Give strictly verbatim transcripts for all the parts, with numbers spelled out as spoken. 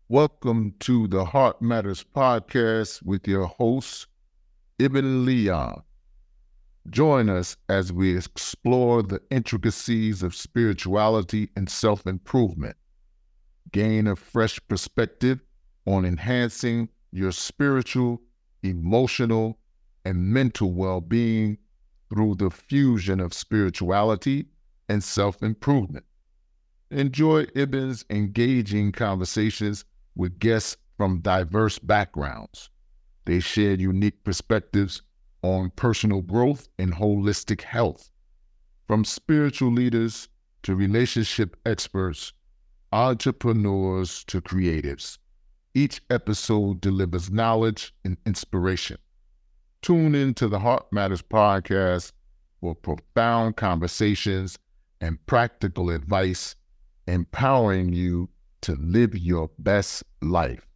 Welcome to the Heart Matters podcast with your host, Ibn Leon. Join us as we explore the intricacies of spirituality and self-improvement. Gain a fresh perspective on enhancing your spiritual, emotional, and mental well-being through the fusion of spirituality and self-improvement. Enjoy Ibn's engaging conversations with guests from diverse backgrounds. They share unique perspectives on personal growth and holistic health. From spiritual leaders to relationship experts, entrepreneurs to creatives, each episode delivers knowledge and inspiration. Tune in to the Heart Matters podcast for profound conversations and practical advice, empowering you to live your best life.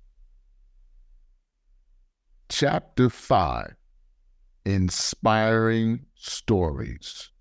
Chapter five, Inspiring Stories.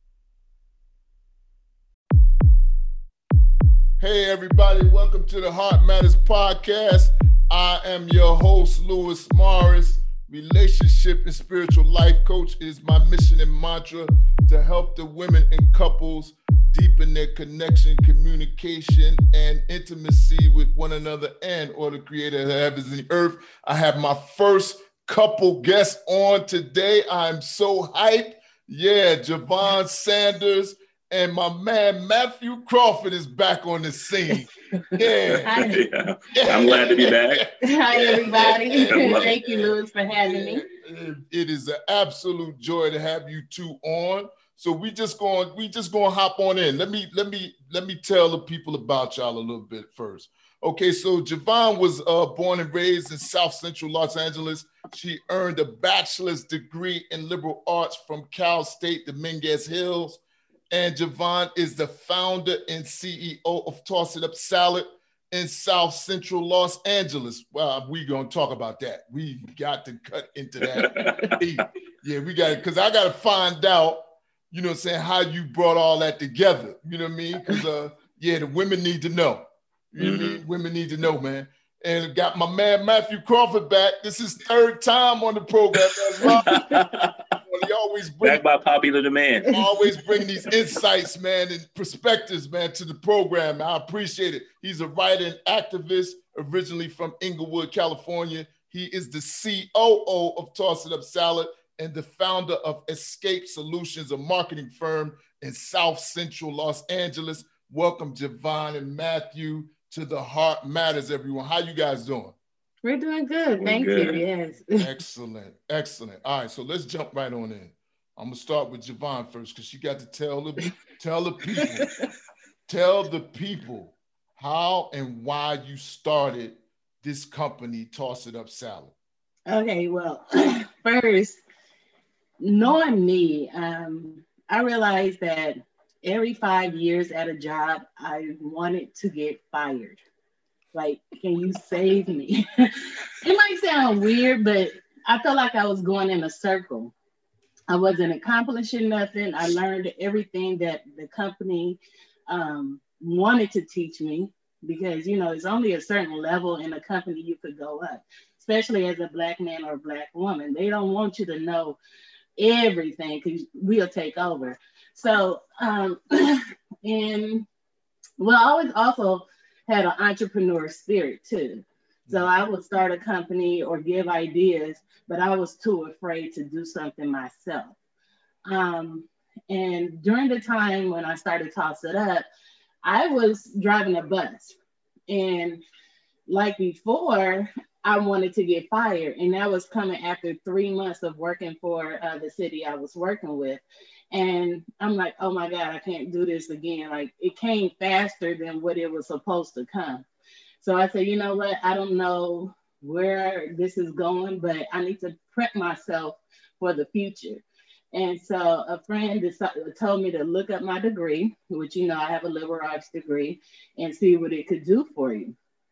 Hey everybody, welcome to the Heart Matters podcast. I am your host, Louis Morris. Relationship and spiritual life coach. It is my mission and mantra to help the women and couples deepen their connection, communication, and intimacy with one another and or the creator of the heavens and the earth. I have my first couple guests on today. I'm so hyped. Yeah, Javon Sanders and my man Matthew Crawford is back on the scene. Yeah. Hi. Yeah. I'm glad to be back. Hi, everybody. Thank you, Louis, for having me. It is an absolute joy to have you two on. So we just going we just going to hop on in. Let me let me let me tell the people about y'all a little bit first. Okay, so Javon was uh, born and raised in South Central Los Angeles. She earned a bachelor's degree in liberal arts from Cal State Dominguez Hills. And Javon is the founder and C E O of Toss It Up Salad in South Central Los Angeles. Well, we're going to talk about that. We got to cut into that. Yeah, we got it, because I got to find out, you know what I'm saying, how you brought all that together. You know what I mean? Because, uh, yeah, the women need to know. You know what mm-hmm. I mean? Women need to know, man. And got my man Matthew Crawford back. This is third time on the program. That's right. He always bring, back by popular demand. Always bring these insights, man, and perspectives, man, to the program. I appreciate it. He's a writer and activist, originally from Inglewood, California. He is the C O O of Toss It Up Salad and the founder of Escape Solutions, a marketing firm in South Central Los Angeles. Welcome, Javon and Matthew, to the Heart Matters, everyone. How you guys doing? We're doing good. Thank good. you. Yes. Excellent. Excellent. All right. So let's jump right on in. I'm going to start with Javon first because she got to tell the, tell the people, tell the people how and why you started this company, Toss It Up Salad. Okay. Well, first, knowing me, um, I realized that every five years at a job, I wanted to get fired. Like, can you save me? It might sound weird, but I felt like I was going in a circle. I wasn't accomplishing nothing. I learned everything that the company um, wanted to teach me because, you know, it's only a certain level in a company you could go up, especially as a Black man or a Black woman. They don't want you to know everything because we'll take over. So, um, and well, I was also had an entrepreneur spirit too. So I would start a company or give ideas, but I was too afraid to do something myself. Um, and during the time when I started Toss It Up, I was driving a bus. And like before, I wanted to get fired. And that was coming after three months of working for uh, the city I was working with. And I'm like, oh my God, I can't do this again. Like it came faster than what it was supposed to come. So I said, you know what? I don't know where this is going, but I need to prep myself for the future. And so a friend decided, told me to look up my degree, which, you know, I have a liberal arts degree, and see what it could do for you.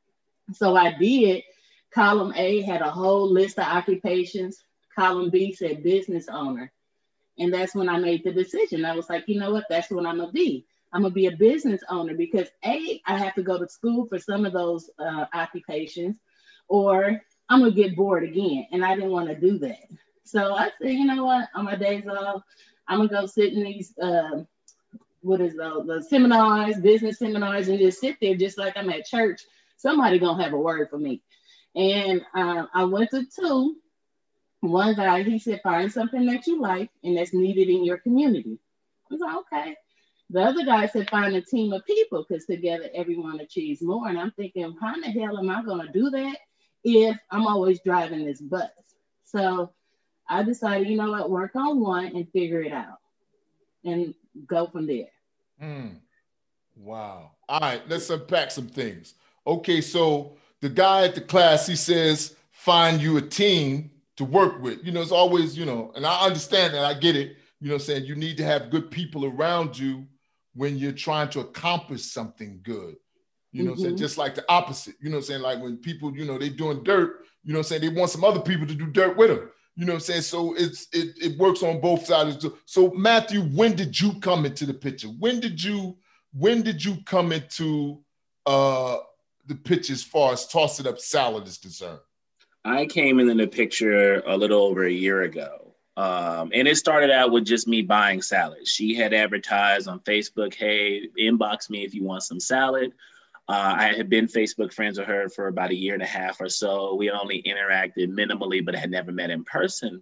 So I did. Column A had a whole list of occupations. Column B said business owner. And that's when I made the decision. I was like, you know what, that's what I'm gonna be. I'm gonna be a business owner because A, I have to go to school for some of those uh, occupations, or I'm gonna get bored again, and I didn't want to do that. So I said, you know what? On my days off, I'm gonna go sit in these uh, what is the, the seminars, business seminars, and just sit there, just like I'm at church. Somebody gonna have a word for me. And uh, I went to two. One guy, he said, find something that you like and that's needed in your community. I was like, okay. The other guy said, find a team of people because together everyone achieves more. And I'm thinking, how in the hell am I going to do that if I'm always driving this bus? So I decided, you know what, work on one and figure it out and go from there. Mm. Wow. All right, let's unpack some things. Okay, so the guy at the class, he says, find you a team to work with. You know, it's always, you know, and I understand that, I get it. You know what I'm saying? You need to have good people around you when you're trying to accomplish something good. You know mm-hmm. what I'm saying? Just like the opposite. You know what I'm saying? Like when people, you know, they doing dirt, you know what I'm saying? They want some other people to do dirt with them. You know what I'm saying? So it's it it works on both sides. So Matthew, when did you come into the picture? When did you when did you come into uh the picture as far as Toss It Up Salad is concerned? I came in the picture a little over a year ago. Um, and it started out with just me buying salad. She had advertised on Facebook, hey, inbox me if you want some salad. Uh, I had been Facebook friends with her for about a year and a half or so. We only interacted minimally, but had never met in person.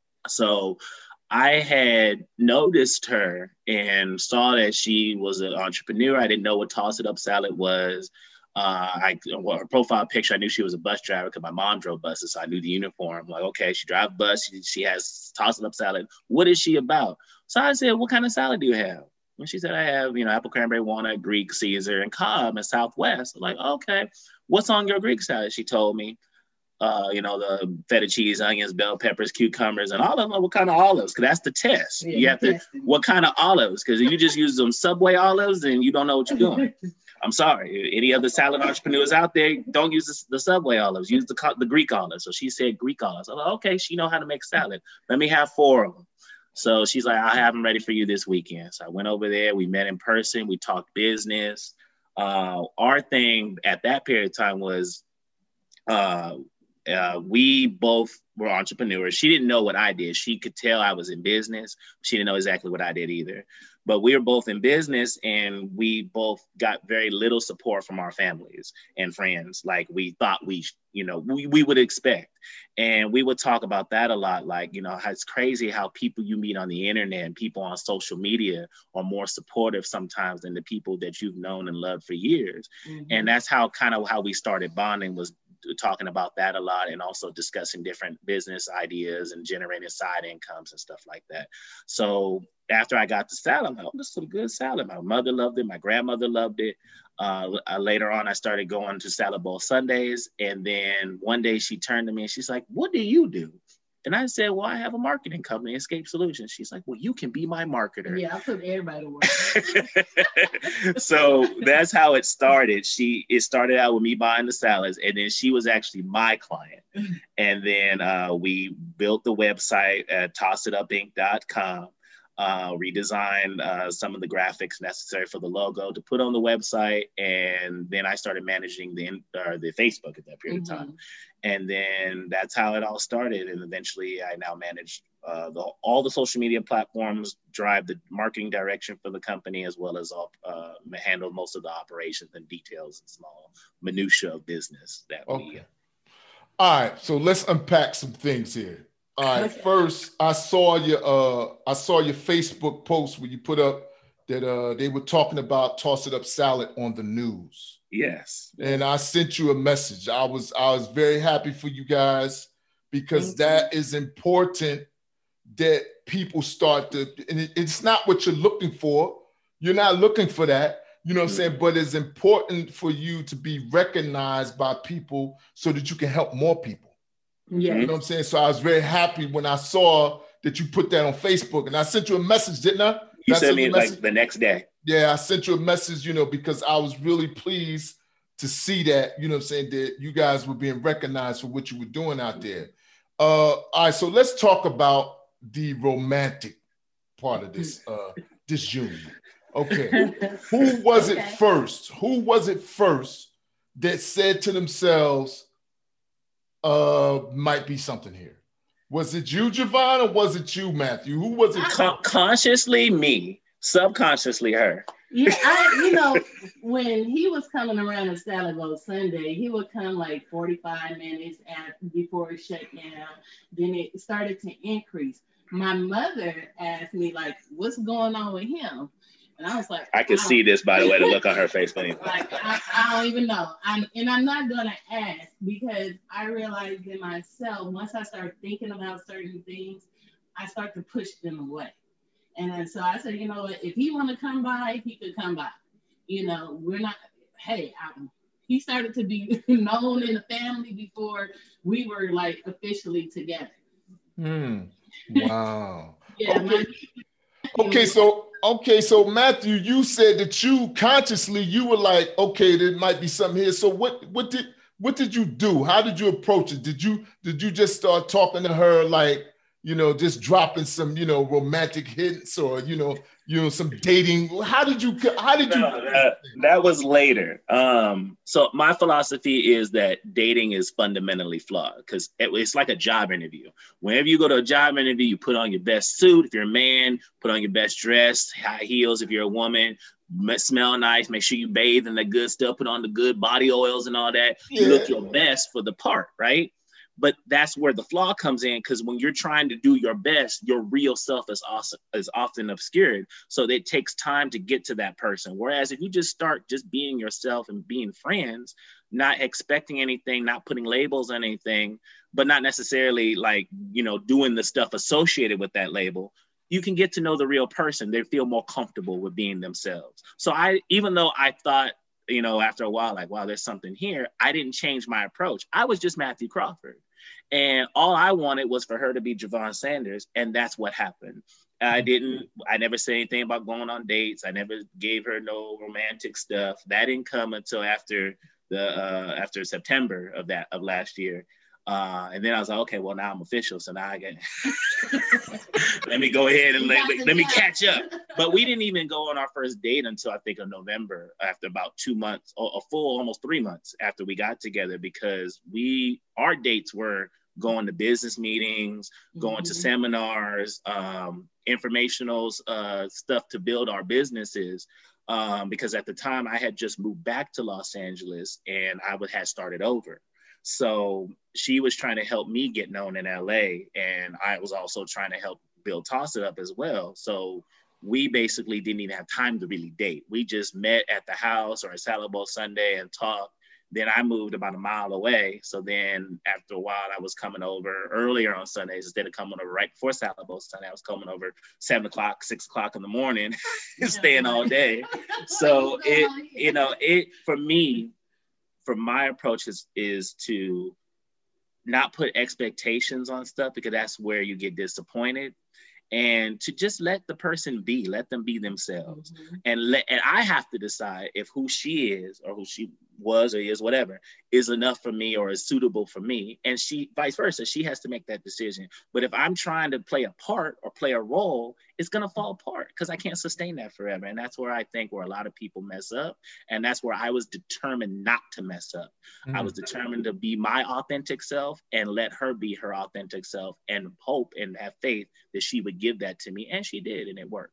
So I had noticed her and saw that she was an entrepreneur. I didn't know what Toss It Up Salad was. Uh, I, well, her profile picture, I knew she was a bus driver because my mom drove buses, so I knew the uniform. Like, okay, she drives bus, she, she has Toss It Up Salad. What is she about? So I said, what kind of salad do you have? And she said, I have, you know, apple, cranberry, walnut, Greek, Caesar, and Cobb and Southwest. I'm like, okay, what's on your Greek salad? She told me, uh, you know, the feta cheese, onions, bell peppers, cucumbers, and all of them. What kind of olives? Because that's the test. Yeah, you have to, what kind of olives? Because if you just use them Subway olives, then you don't know what you're doing. I'm sorry. Any other salad entrepreneurs out there, don't use the, the Subway olives. Use the the Greek olives. So she said Greek olives. I'm like, okay, she know how to make salad. Let me have four of them. So she's like, I'll have them ready for you this weekend. So I went over there. We met in person. We talked business. Uh, our thing at that period of time was uh, uh, we both were entrepreneurs. She didn't know what I did. She could tell I was in business. She didn't know exactly what I did either. But we were both in business and we both got very little support from our families and friends like we thought we, you know, we, we would expect. And we would talk about that a lot. Like, you know, it's crazy how people you meet on the internet and people on social media are more supportive sometimes than the people that you've known and loved for years. Mm-hmm. And that's how kind of how we started bonding, was talking about that a lot and also discussing different business ideas and generating side incomes and stuff like that. So after I got the salad, I'm like, oh, this is some good salad. My mother loved it. My grandmother loved it. Uh, later on, I started going to Salad Bowl Sundays. And then one day she turned to me and she's like, what do you do? And I said, well, I have a marketing company, Escape Solutions. She's like, well, you can be my marketer. Yeah, I put everybody to work. So that's how it started. She, it started out with me buying the salads, and then she was actually my client. And then uh, we built the website at toss it up inc dot com. Uh, redesigned uh, some of the graphics necessary for the logo to put on the website. And then I started managing the, uh, the Facebook at that period mm-hmm. of time. And then that's how it all started. And eventually I now manage uh, the, all the social media platforms, drive the marketing direction for the company, as well as all, uh, handle most of the operations and details and small minutia of business that okay. we. Uh, all right, so let's unpack some things here. All right. Okay. First, I saw your uh, I saw your Facebook post where you put up that uh, they were talking about Toss It Up Salad on the news. Yes. And I sent you a message. I was I was very happy for you guys because mm-hmm. that is important that people start to. And it, it's not what you're looking for. You're not looking for that. You know what mm-hmm. I'm saying? But it's important for you to be recognized by people so that you can help more people. Yeah. You know what I'm saying? So I was very happy when I saw that you put that on Facebook, and I sent you a message, didn't I? You Did sent I me like the next day. Yeah, I sent you a message, you know, because I was really pleased to see that, you know what I'm saying, that you guys were being recognized for what you were doing out there. Uh, all right, so let's talk about the romantic part of this, uh, this union. Okay. Who was Okay. it first? Who was it first that said to themselves, uh, might be something here? Was it you, Javon, or was it you, Matthew? Who was it? Con- consciously me, subconsciously her. Yeah, I, you know, when he was coming around to Salad Bowl Sunday, he would come like forty-five minutes after, before it shut down. Then it started to increase. My mother asked me, like, what's going on with him? And I was like, I can I see this, by the way, the look on her face. Funny. Like, I, I don't even know. I'm, and I'm not going to ask because I realized in myself, once I start thinking about certain things, I start to push them away. And then so I said, you know what, if he want to come by, he could come by. You know, we're not, hey, I'm, he started to be known in the family before we were like officially together. Hmm. Wow. Yeah. Okay. My, okay, so okay, so Matthew, you said that you consciously you were like, okay, there might be something here. So what what did what did you do? How did you approach it? Did you did you just start talking to her like, you know, just dropping some, you know, romantic hints or, you know, you know, some dating? How did you, how did you? No, that, that was later. Um, so my philosophy is that dating is fundamentally flawed because it, it's like a job interview. Whenever you go to a job interview, you put on your best suit. If you're a man, put on your best dress, high heels. If you're a woman, smell nice, make sure you bathe in the good stuff, put on the good body oils and all that. Yeah. You look your best for the part, right? But that's where the flaw comes in, because when you're trying to do your best, your real self is awesome, is often obscured. So it takes time to get to that person. Whereas if you just start just being yourself and being friends, not expecting anything, not putting labels on anything, but not necessarily like, you know, doing the stuff associated with that label, you can get to know the real person. They feel more comfortable with being themselves. So I, even though I thought, you know, after a while, like, wow, there's something here, I didn't change my approach. I was just Matthew Crawford. And all I wanted was for her to be Javon Sanders. And that's what happened. I didn't, I never said anything about going on dates. I never gave her no romantic stuff. That didn't come until after the, uh, after September of that, of last year. Uh, and then I was like, okay, well, now I'm official. So now I get, let me go ahead and let, let me catch up. But we didn't even go on our first date until I think of November, after about two months, or a full, almost three months after we got together, because we, our dates were going to business meetings, going mm-hmm. to seminars, um, informational uh, stuff to build our businesses. Um, because at the time I had just moved back to Los Angeles and I would had started over. So she was trying to help me get known in L A, and I was also trying to help build Toss It Up as well. So we basically didn't even have time to really date. We just met at the house or at Salad Bowl Sunday and talked. Then I moved about a mile away. So then after a while, I was coming over earlier on Sundays instead of coming over right before Salad Bowl Sunday. I was coming over seven o'clock, six o'clock in the morning, and staying all day. So it, you know, it for me, for my approach is, is to not put expectations on stuff, because that's where you get disappointed, and to just let the person be, let them be themselves. Mm-hmm. And let, and I have to decide if who she is or who she was or is, whatever, is enough for me or is suitable for me. And she, vice versa, she has to make that decision. But if I'm trying to play a part or play a role, it's going to fall apart because I can't sustain that forever. And that's where I think where a lot of people mess up. And that's where I was determined not to mess up. Mm-hmm. I was determined to be my authentic self and let her be her authentic self, and hope and have faith that she would give that to me. And she did, and it worked.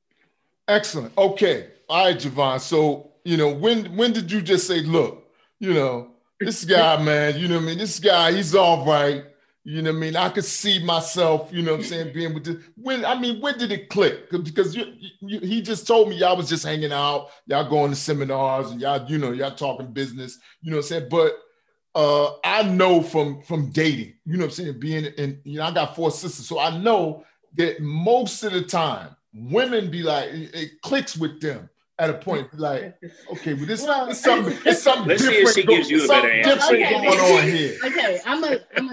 Excellent. Okay. All right, Javon. So, you know, when when did you just say, look, you know, this guy, man, you know what I mean? This guy, he's all right. You know what I mean? I could see myself, you know what I'm saying, being with this. When, I mean, when did it click? Because you, you, he just told me y'all was just hanging out, y'all going to seminars and y'all, you know, y'all talking business, you know what I'm saying? But uh, I know from, from dating, you know what I'm saying, being in, you know, I got four sisters. So I know that most of the time, women be like, it clicks with them at a point. Be like, okay, well, this well, is something, it's something let's different, see if she gives you a better answer. different okay. going on here. Okay, I'm a, I'm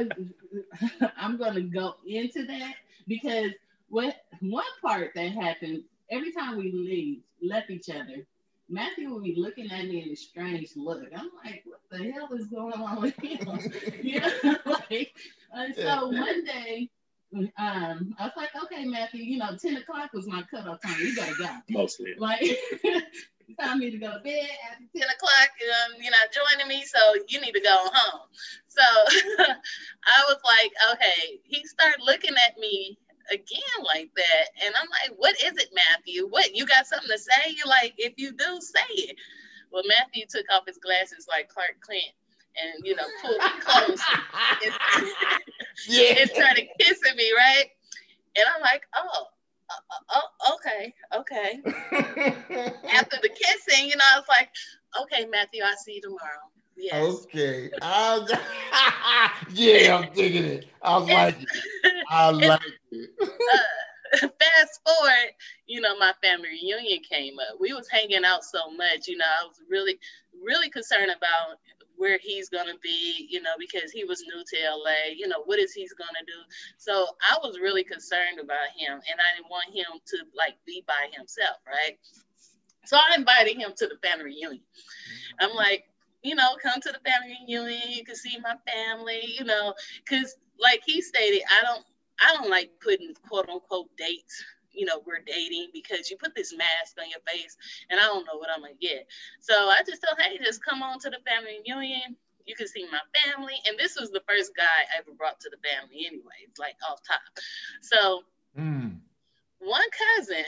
a, I'm gonna go into that, because what one part that happened every time we leave, left each other, Matthew would be looking at me in a strange look. I'm like, what the hell is going on with him? You know, like, and so one day um, I was like, okay, Matthew, you know, ten o'clock was my cutoff time. You gotta go. Mostly. Like, it's time me to go to bed after ten o'clock. Um, you're not joining me, so you need to go home. So I was like, okay. He started looking at me again like that, and I'm like, what is it, Matthew? What, you got something to say? You're like, if you do, say it. Well, Matthew took off his glasses like Clark Kent and, you know, pulled me close and, yeah. and started kissing me, right? And I'm like, oh, uh, oh, okay, okay. After the kissing, you know, I was like, okay, Matthew, I'll see you tomorrow. Yes. Okay. I'll, yeah, I'm digging it. I like it. I like it. uh, fast forward, you know, my family reunion came up. We was hanging out so much, you know, I was really, really concerned about where he's gonna be, you know, because he was new to L A, you know, what is he's gonna do? So I was really concerned about him, and I didn't want him to like be by himself, right? So I invited him to the family reunion. I'm like, you know, come to the family reunion, you can see my family, you know, because like he stated, I don't, I don't like putting quote unquote dates, you know, we're dating, because you put this mask on your face and I don't know what I'm gonna get. So I just told, hey, just come on to the family reunion. You can see my family. And this was the first guy I ever brought to the family anyway, like off top. So mm. one cousin.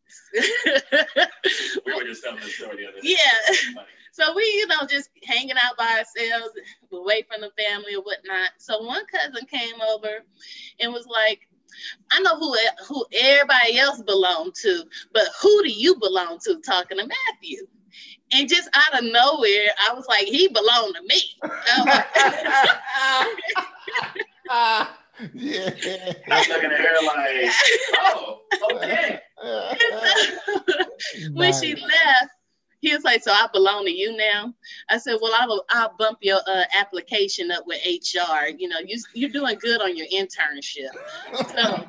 We were just telling the story the other day. Yeah. So we, you know, just hanging out by ourselves, away from the family or whatnot. So one cousin came over and was like, I know who who everybody else belonged to, but who do you belong to? Talking to Matthew. And just out of nowhere, I was like, he belonged to me. I yeah. I was looking at her like, oh, okay. When nice. She left, he was like, so I belong to you now? I said, well, I'll, I'll bump your uh, application up with H R. You know, you, you're doing good on your internship. So,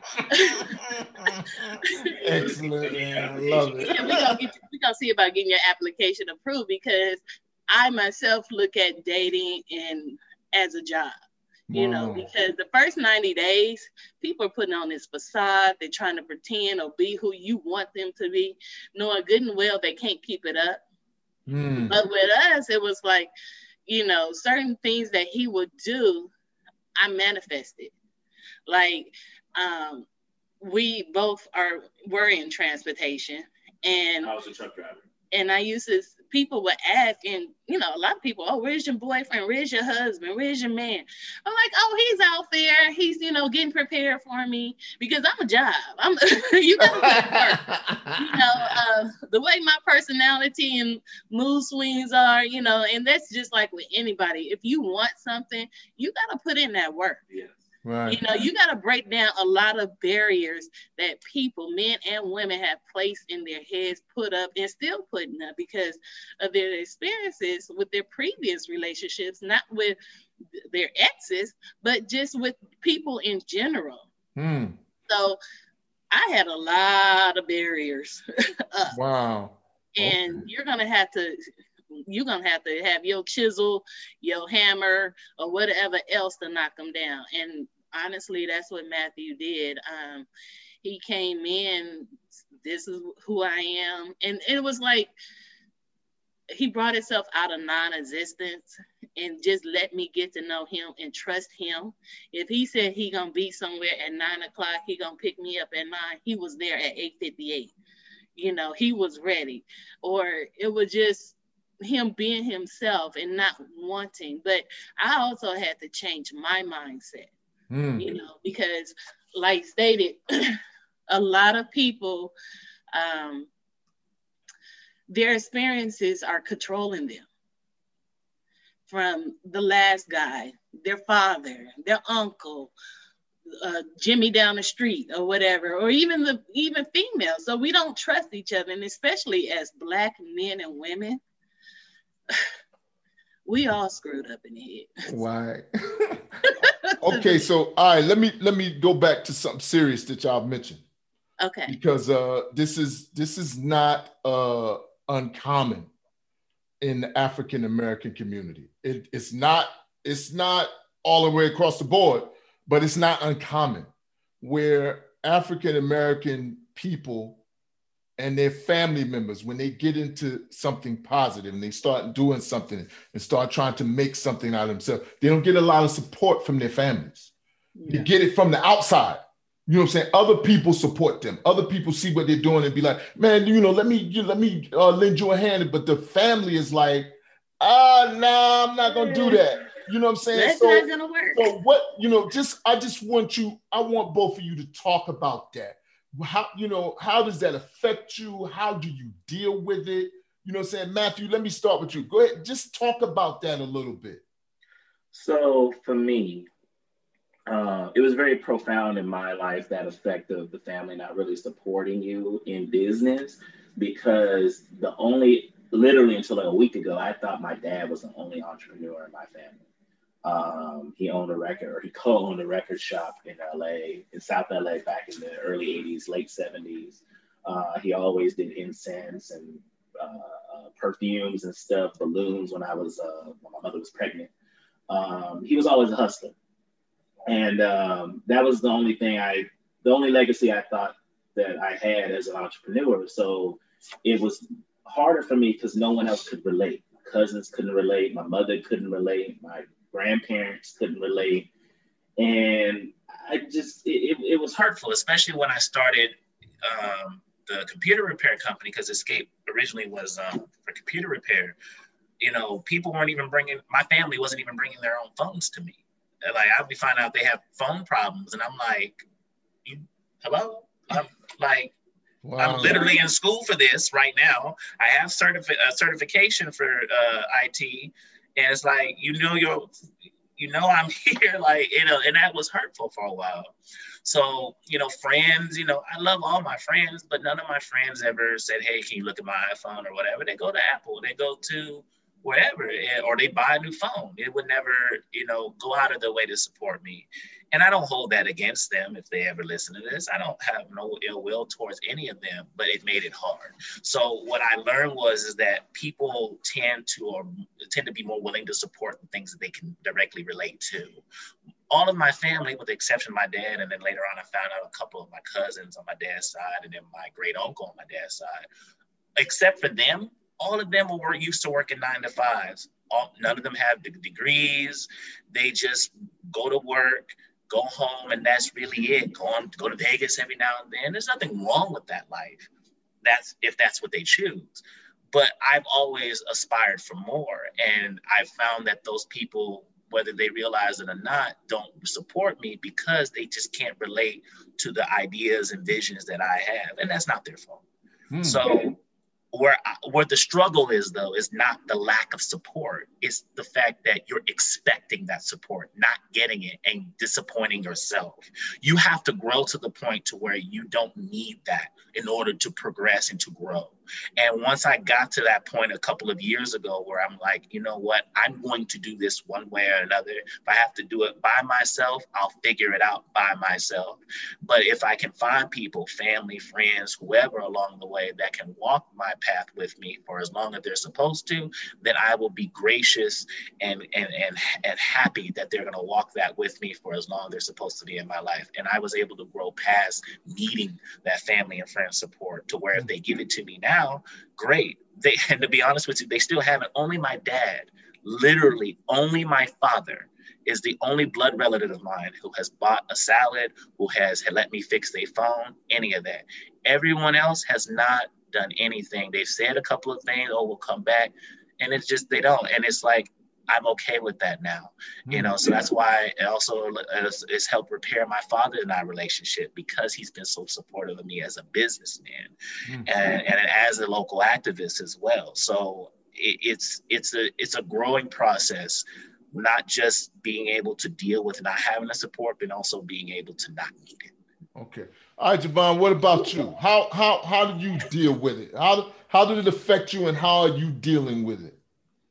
excellent, man. I love it. Yeah, we're gonna get, we're gonna see about getting your application approved, because I myself look at dating and as a job. You wow. know, because the first ninety days, people are putting on this facade. They're trying to pretend or be who you want them to be, knowing good and well they can't keep it up. Mm. But with us, it was like, you know, certain things that he would do, I manifested. Like, um, we both are were in transportation, and I was a truck driver. And I used to, people would ask, and you know, a lot of people, oh, where's your boyfriend? Where's your husband? Where's your man? I'm like, oh, he's out there. He's, you know, getting prepared for me, because I'm a job. I'm, you gotta work. You know, uh, the way my personality and mood swings are, you know, and that's just like with anybody. If you want something, you gotta put in that work. Yeah. Right. You know, you got to break down a lot of barriers that people, men and women, have placed in their heads, put up, and still putting up because of their experiences with their previous relationships, not with their exes, but just with people in general. Hmm. So I had a lot of barriers up. Wow. And okay. you're going to have to, you're going to have to have your chisel, your hammer, or whatever else to knock them down. And honestly, that's what Matthew did. Um, he came in, this is who I am. And it was like, he brought himself out of non-existence and just let me get to know him and trust him. If he said he gonna be somewhere at nine o'clock, he gonna pick me up at nine, he was there at eight fifty-eight. You know, he was ready. Or it was just him being himself and not wanting. But I also had to change my mindset. Mm. You know, because like stated, a lot of people, um, their experiences are controlling them. From the last guy, their father, their uncle, uh, Jimmy down the street or whatever, or even the even females. So we don't trust each other, and especially as Black men and women, we all screwed up in the head. Why? Okay, so all right, let me let me go back to something serious that y'all mentioned. Okay. Because uh, this is this is not uh, uncommon in the African American community. It, it's not it's not all the way across the board, but it's not uncommon. where African American people and their family members, when they get into something positive and they start doing something and start trying to make something out of themselves, they don't get a lot of support from their families. Yeah. They get it from the outside. You know what I'm saying? Other people support them. Other people see what they're doing and be like, man, you know, let me you, let me uh, lend you a hand. But the family is like, ah, no, nah, I'm not gonna do that. You know what I'm saying? That's so, not gonna work. So what, you know, just I just want you, I want both of you to talk about that. How, you know, how does that affect you? How do you deal with it? You know what I'm saying? Matthew, let me start with you. Go ahead, just talk about that a little bit. So for me, uh, it was very profound in my life, that effect of the family not really supporting you in business, because the only, literally until like a week ago, I thought my dad was the only entrepreneur in my family. Um, he owned a record, or he co-owned a record shop in L A, in South L A, back in the early eighties, late seventies. Uh, he always did incense and uh, uh, perfumes and stuff, balloons when I was, uh, when my mother was pregnant. Um, he was always a hustler. And um, that was the only thing I, the only legacy I thought that I had as an entrepreneur. So it was harder for me because no one else could relate. My cousins couldn't relate. My mother couldn't relate. My grandparents couldn't relate. And I just, it, it was hurtful, especially when I started um, the computer repair company, because Escape originally was um, for computer repair. You know, people weren't even bringing, my family wasn't even bringing their own phones to me. Like, I'd be finding out they have phone problems, and I'm like, you, hello? I'm like, wow. I'm literally in school for this right now. I have certifi- a certification for uh, I T, and it's like, you know, you're, you know, I'm here, like, you know, and that was hurtful for a while. So, you know, friends, you know, I love all my friends, but none of my friends ever said, hey, can you look at my iPhone or whatever? They go to Apple, they go to wherever, or they buy a new phone. It would never, you know, go out of their way to support me. And I don't hold that against them if they ever listen to this. I don't have no ill will towards any of them, but it made it hard. So what I learned was is that people tend to, or tend to be more willing to support the things that they can directly relate to. All of my family, with the exception of my dad, and then later on I found out a couple of my cousins on my dad's side, and then my great uncle on my dad's side, except for them, all of them were used to working nine to fives. All, none of them have the degrees. They just go to work, go home, and that's really it. Go on, go to Vegas every now and then. There's nothing wrong with that life. That's if that's what they choose. But I've always aspired for more. And I've found that those people, whether they realize it or not, don't support me because they just can't relate to the ideas and visions that I have. And that's not their fault. Hmm. So Where, where the struggle is, though, is not the lack of support. It's the fact that you're expecting that support, not getting it, and disappointing yourself. You have to grow to the point to where you don't need that in order to progress and to grow. And once I got to that point a couple of years ago where I'm like, you know what, I'm going to do this one way or another. If I have to do it by myself, I'll figure it out by myself. But if I can find people, family, friends, whoever along the way that can walk my path with me for as long as they're supposed to, then I will be gracious and and and, and happy that they're going to walk that with me for as long as they're supposed to be in my life. And I was able to grow past needing that family and friend support to where if they give it to me now, great. They, and to be honest with you, they still haven't. Only my dad, literally only my father, is the only blood relative of mine who has bought a salad, who has had let me fix their phone, any of that. Everyone else has not done anything. They've said a couple of things, oh, we'll come back. And it's just, they don't. And it's like, I'm okay with that now, you know? So that's why it also has, it's helped repair my father and I relationship, because he's been so supportive of me as a businessman mm-hmm. and, and as a local activist as well. So it, it's, it's a, it's a growing process, not just being able to deal with not having the support, but also being able to not need it. Okay. All right, Javon, what about you? How, how, how did you deal with it? How, how did it affect you, and how are you dealing with it?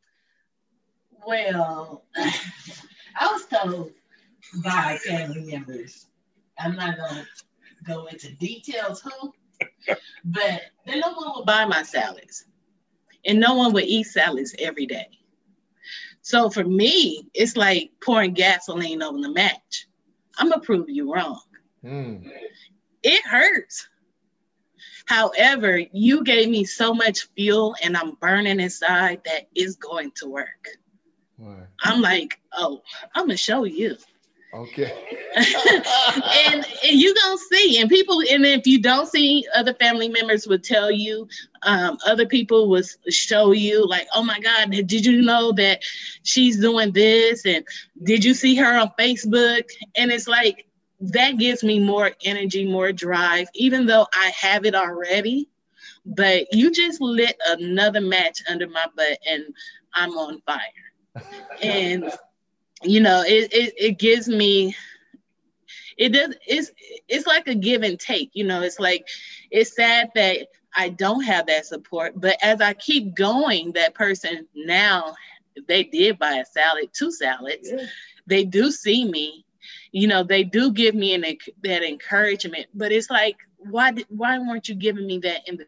Well, I was told by family members, I'm not going to go into details who, but then no one would buy my salads, and no one would eat salads every day. So for me, it's like pouring gasoline over the match. I'm going to prove you wrong. Mm. It hurts. However, you gave me so much fuel and I'm burning inside that it's going to work. Right. I'm like, oh, I'm going to show you. Okay. and, and you gonna see, and people, and if you don't see, other family members would tell you, um, other people would show you, like, oh my God, did you know that she's doing this? And did you see her on Facebook? And it's like, that gives me more energy, more drive, even though I have it already. But you just lit another match under my butt and I'm on fire. And you know, it, it it gives me, it does, it's it's like a give and take, you know. It's like, it's sad that I don't have that support, but as I keep going, that person now, they did buy a salad, two salads. Yeah. They do see me, you know, they do give me an, that encouragement, but it's like, why did, why weren't you giving me that in the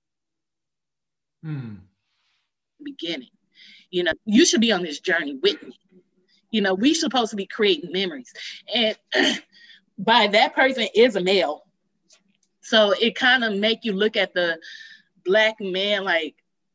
hmm. beginning? You know, you should be on this journey with me. You know, we supposed to be creating memories. And by that person is a male. So it kind of make you look at the Black man like,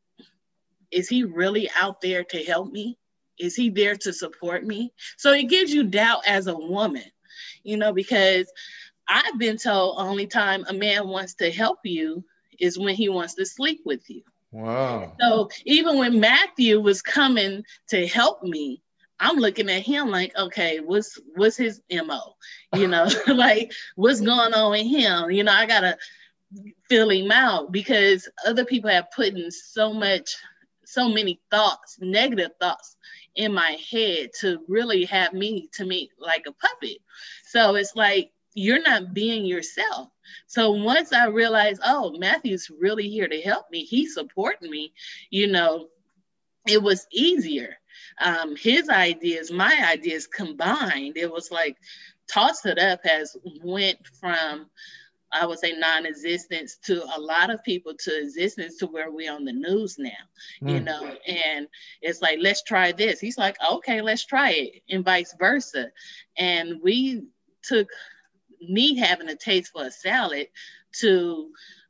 is he really out there to help me? Is he there to support me? So it gives you doubt as a woman, you know, because I've been told only time a man wants to help you is when he wants to sleep with you. Wow. So even when Matthew was coming to help me, I'm looking at him like, okay, what's what's his M O? You know, like, what's going on with him? You know, I gotta feel him out, because other people have put in so much, so many thoughts, negative thoughts in my head to really have me to me like a puppet. So it's like, you're not being yourself. So once I realized, oh, Matthew's really here to help me, he's supporting me, you know, it was easier. Um, his ideas, my ideas combined, it was like, Toss It Up has went from, I would say, non-existence to a lot of people to existence, to where we're on the news now, mm. you know, and it's like, let's try this. He's like, okay, let's try it, and vice versa. And we took me having a taste for a salad to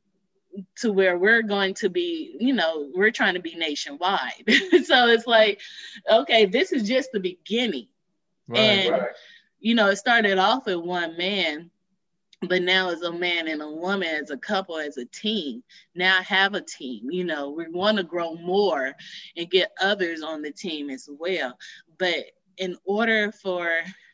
to where we're going to be, you know, we're trying to be nationwide. So it's like, okay, this is just the beginning. Right, and, right. you know, it started off with one man, but now as a man and a woman, as a couple, as a team, now I have a team. You know, we want to grow more and get others on the team as well. But in order for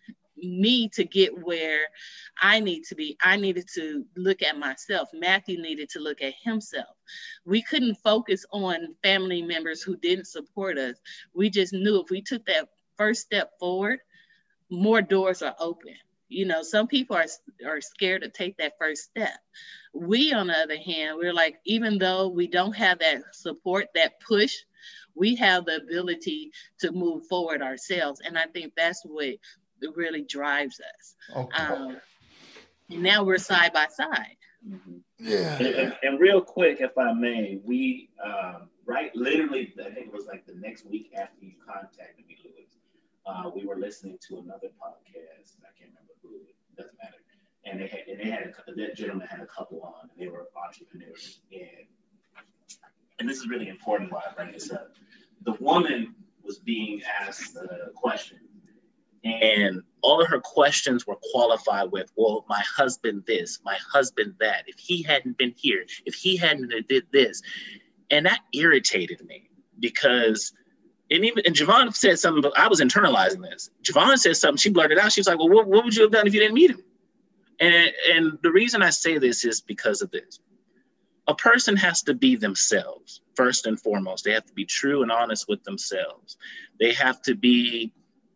me to get where I need to be, I needed to look at myself. Matthew needed to look at himself. We couldn't focus on family members who didn't support us. We just knew if we took that first step forward, more doors are open. You know, some people are, are scared to take that first step. We, on the other hand, we're like, even though we don't have that support, that push, we have the ability to move forward ourselves. And I think that's what really drives us. Okay. Um, and now we're side by side. Mm-hmm. Yeah. And, and, and real quick, if I may, we, um, right, literally, I think it was like the next week after you contacted me, Louis, uh, we were listening to another podcast. I can't remember who, it doesn't matter. And they had, and they had a, that gentleman had a couple on, and they were entrepreneurs. And, and this is really important why I bring this up. The woman was being asked a question, and all of her questions were qualified with, well, my husband this, my husband that, if he hadn't been here, if he hadn't did this. And that irritated me, because, and even, and Javon said something, but I was internalizing this. Javon said something, she blurted out. She was like, well, what, what would you have done if you didn't meet him? And, and the reason I say this is because of this. A person has to be themselves, first and foremost. They have to be true and honest with themselves. They have to be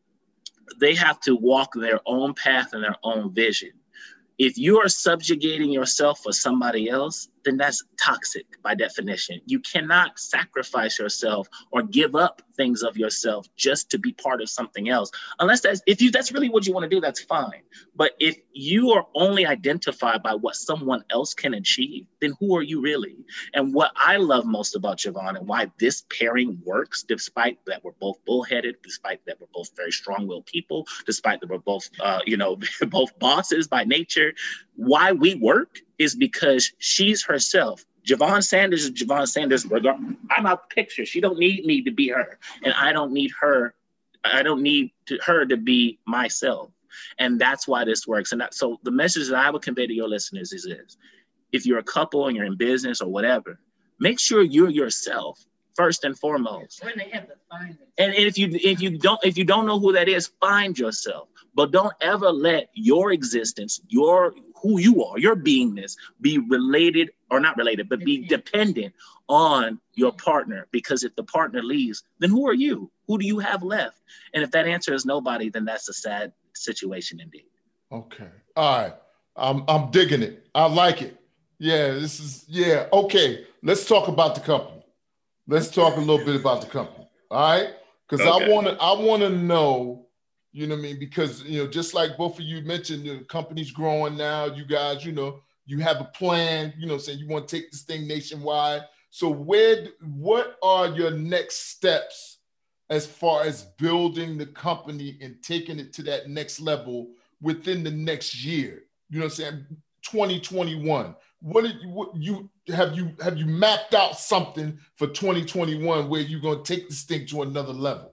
They have to walk their own path and their own vision. If you are subjugating yourself for somebody else, then that's toxic by definition. You cannot sacrifice yourself or give up things of yourself just to be part of something else. Unless that's, if you, that's really what you want to do, that's fine. But if you are only identified by what someone else can achieve, then who are you really? And what I love most about Javon and why this pairing works, despite that we're both bullheaded, despite that we're both very strong-willed people, despite that we're both, uh, you know, both bosses by nature, why we work is because she's herself. Javon Sanders is Javon Sanders. I'm a picture. She don't need me to be her. And I don't need her. I don't need to, her to be myself. And that's why this works. And that, so the message that I would convey to your listeners is this. If you're a couple and you're in business or whatever, make sure you're yourself first and foremost. When they have to find it. And if you if you don't if you don't know who that is, find yourself. But don't ever let your existence, your who you are, your beingness be related or not related, but be dependent on your partner. Because if the partner leaves, then who are you? Who do you have left? And if that answer is nobody, then that's a sad situation indeed. Okay. All right. I'm I'm digging it. I like it. Yeah, this is yeah. Okay. Let's talk about the company. Let's talk a little bit about the company. All right. Because okay. I want to I want to know, you know what I mean? Because, you know, just like both of you mentioned, the company's growing now. You guys, you know, you have a plan, you know, saying you want to take this thing nationwide. So where, what are your next steps as far as building the company and taking it to that next level within the next year? You know what I'm saying? twenty twenty-one. What did you, what you have you have you mapped out something for twenty twenty-one where you're going to take this thing to another level?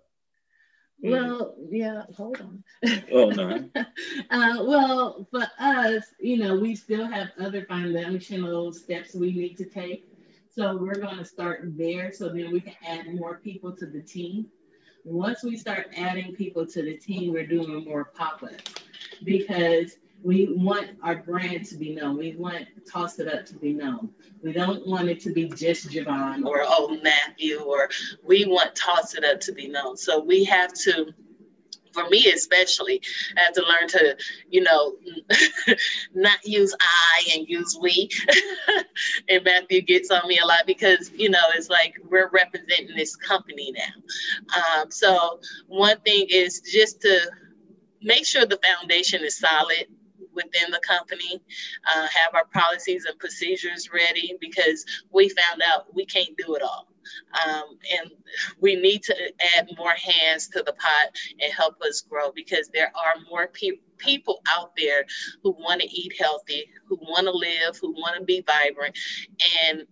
Well, yeah, hold on. Oh, no. uh, well, for us, you know, we still have other foundational steps we need to take. So we're going to start there so then we can add more people to the team. Once we start adding people to the team, we're doing more pop-ups because we want our brand to be known. We want Toss It Up to be known. We don't want it to be just Javon or Old Matthew, or we want Toss It Up to be known. So we have to, for me especially, I have to learn to, you know, not use I and use we. And Matthew gets on me a lot because, you know, it's like we're representing this company now. Um, so one thing is just to make sure the foundation is solid within the company, uh, have our policies and procedures ready because we found out we can't do it all. Um, and we need to add more hands to the pot and help us grow because there are more pe- people out there who want to eat healthy, who want to live, who want to be vibrant, and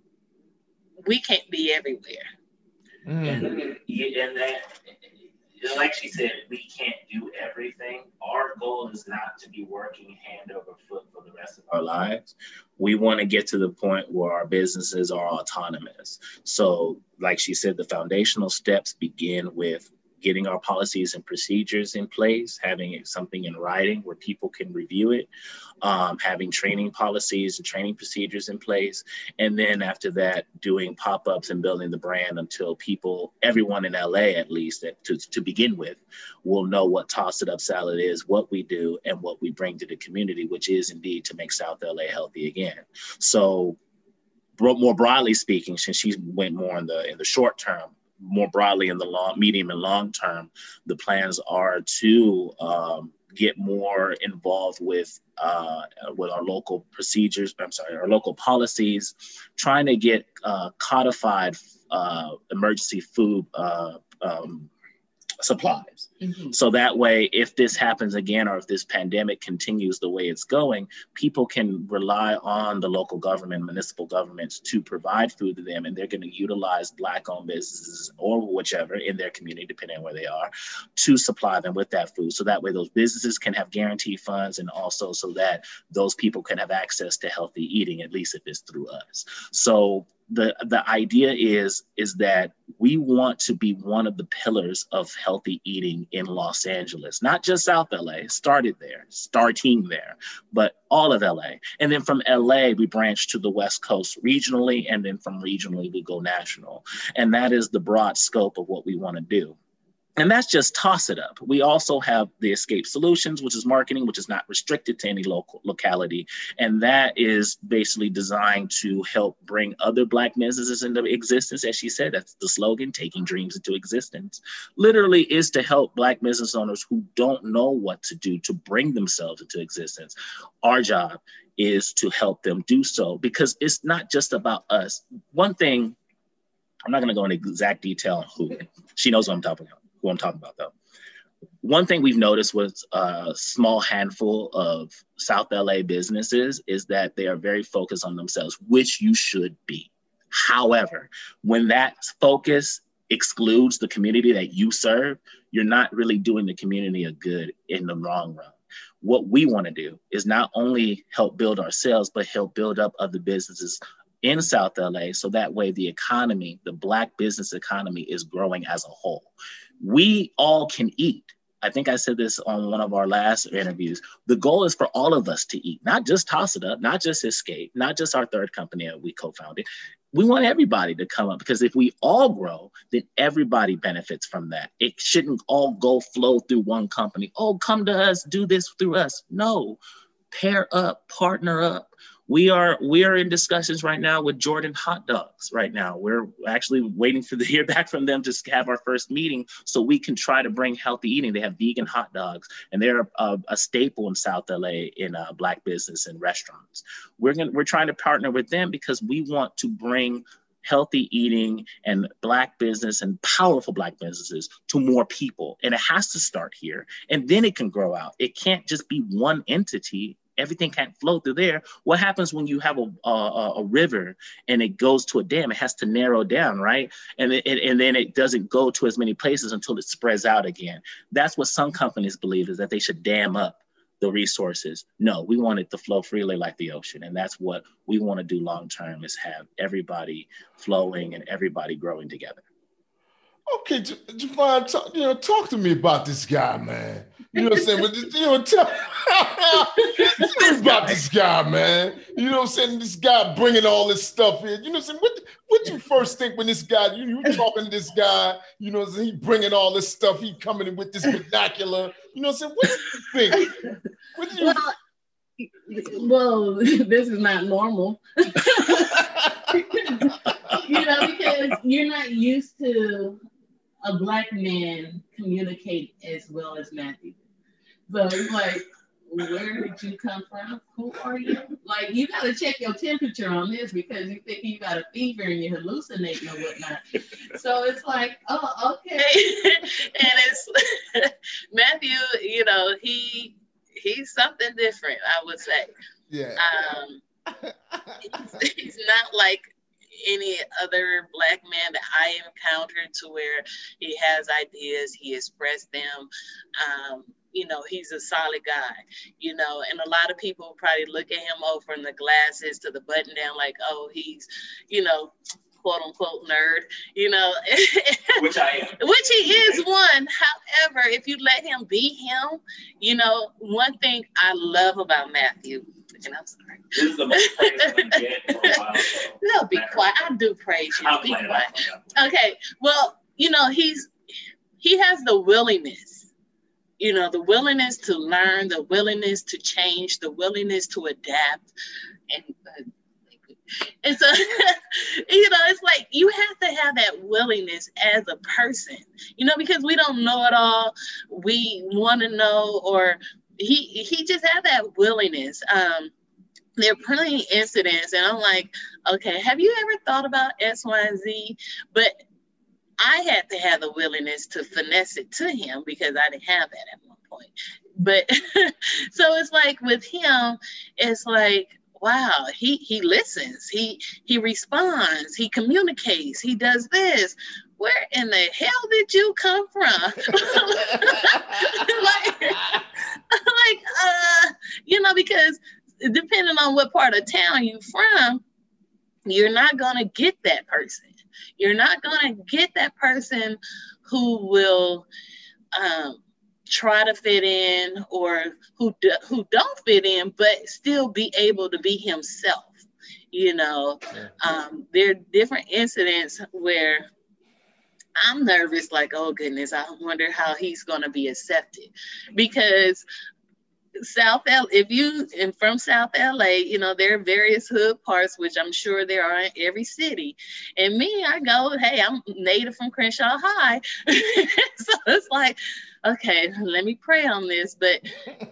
we can't be everywhere. Mm. And, and that, like she said, we can't do everything. Our goal is not to be working hand over foot for the rest of our lives. We want to get to the point where our businesses are autonomous. So, like she said, the foundational steps begin with getting our policies and procedures in place, having something in writing where people can review it, um, having training policies and training procedures in place. And then after that, doing pop-ups and building the brand until people, everyone in L A at least, that to, to begin with, will know what Toss It Up Salad is, what we do, and what we bring to the community, which is indeed to make South L A healthy again. So more broadly speaking, since she went more in the in the short term, more broadly in the long, medium and long term, the plans are to um, get more involved with uh, with our local procedures, I'm sorry, our local policies, trying to get uh, codified uh, emergency food uh, um, supplies. Mm-hmm. So that way, if this happens again, or if this pandemic continues the way it's going, people can rely on the local government, municipal governments to provide food to them. And they're going to utilize Black-owned businesses or whichever in their community, depending on where they are, to supply them with that food. So that way those businesses can have guaranteed funds, and also so that those people can have access to healthy eating, at least if it's through us. So The the idea is, is that we want to be one of the pillars of healthy eating in Los Angeles, not just South L A, started there, starting there, but all of L A. And then from L A, we branch to the West Coast regionally, and then from regionally, we go national. And that is the broad scope of what we want to do. And that's just toss it up. We also have the Escape Solutions, which is marketing, which is not restricted to any local locality. And that is basically designed to help bring other Black businesses into existence. As she said, that's the slogan, taking dreams into existence. Literally is to help Black business owners who don't know what to do to bring themselves into existence. Our job is to help them do so, because it's not just about us. One thing, I'm not going to go into exact detail on who. She knows what I'm talking about. Who I'm talking about, though. One thing we've noticed with a small handful of South L A businesses is that they are very focused on themselves, which you should be. However, when that focus excludes the community that you serve, you're not really doing the community a good in the long run. What we want to do is not only help build ourselves, but help build up other businesses in South L A, so that way the economy, the Black business economy, is growing as a whole. We all can eat. I think I said this on one of our last interviews. The goal is for all of us to eat, not just Toss It Up, not just Escape, not just our third company that we co-founded. We want everybody to come up, because if we all grow, then everybody benefits from that. It shouldn't all go flow through one company. Oh, come to us, do this through us. No, pair up, partner up. We are we are in discussions right now with Jordan Hot Dogs right now. We're actually waiting for the hear back from them to have our first meeting so we can try to bring healthy eating. They have vegan hot dogs, and they're a, a staple in South L A in uh, Black business and restaurants. We're gonna, we're trying to partner with them because we want to bring healthy eating and Black business and powerful Black businesses to more people. And it has to start here, and then it can grow out. It can't just be one entity. Everything can't flow through there. What happens when you have a, a, a river and it goes to a dam? It has to narrow down, right? And, it, and then it doesn't go to as many places until it spreads out again. That's what some companies believe, is that they should dam up the resources. No, we want it to flow freely like the ocean. And that's what we want to do long-term, is have everybody flowing and everybody growing together. Okay, Javon, talk, you know, talk to me about this guy, man. You know what I'm saying? But, you know, tell, tell me about this guy, man. You know what I'm saying? This guy bringing all this stuff in. You know what I'm saying? What what you first think when this guy, you you talking to this guy, you know, he bringing all this stuff, he coming in with this vernacular. You know what I'm saying? What do you think? What do you well, well, this is not normal. You know, because you're not used to a Black man communicate as well as Matthew. So it's like, where did you come from? Who are you? Like, you got to check your temperature on this, because you think you got a fever and you're hallucinating or whatnot. So it's like, oh, okay. And it's Matthew, you know, he he's something different, I would say. Yeah. Um, he's, he's not like any other Black man that I encountered, to where he has ideas, he expressed them. Um, you know, he's a solid guy, you know, and a lot of people probably look at him over from the glasses to the button down like, oh, he's, you know, quote unquote nerd, you know. Which I am. Which he is one. However, if you let him be him, you know, one thing I love about Matthew, and I'm sorry. This is the most praise I'm gonna get for a while. So. No, be quiet. I do praise you. I'll be play it quiet. out. Okay. Well, you know, he's he has the willingness, you know, the willingness to learn, the willingness to change, the willingness to adapt, and uh, and so you know, it's like you have to have that willingness as a person, you know, because we don't know it all. We want to know, or he he just had that willingness. Um, there are plenty of incidents, and I'm like, okay, have you ever thought about X, Y, and Z? But I had to have the willingness to finesse it to him, because I didn't have that at one point. But so it's like with him, it's like, wow, he he listens, he he responds, he communicates, he does this. Where in the hell did you come from? like, like, uh, you know, because depending on what part of town you're from, you're not gonna get that person. You're not gonna get that person who will um, try to fit in, or who do, who don't fit in, but still be able to be himself. You know, um, there are different incidents where I'm nervous, like, oh goodness, I wonder how he's going to be accepted. Because South L, if you and from South L A, you know, there are various hood parts, which I'm sure there are in every city. And me, I go, hey, I'm native from Crenshaw High. So it's like, okay, let me pray on this. But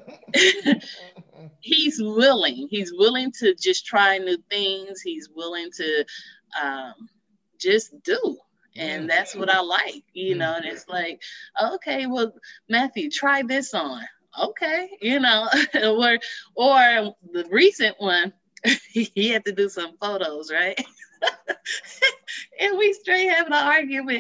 he's willing. He's willing to just try new things. He's willing to um, just do. And that's what I like, you know, and it's like, okay, well, Matthew, try this on. Okay, you know, or or the recent one, he had to do some photos, right? And we straight having an argument.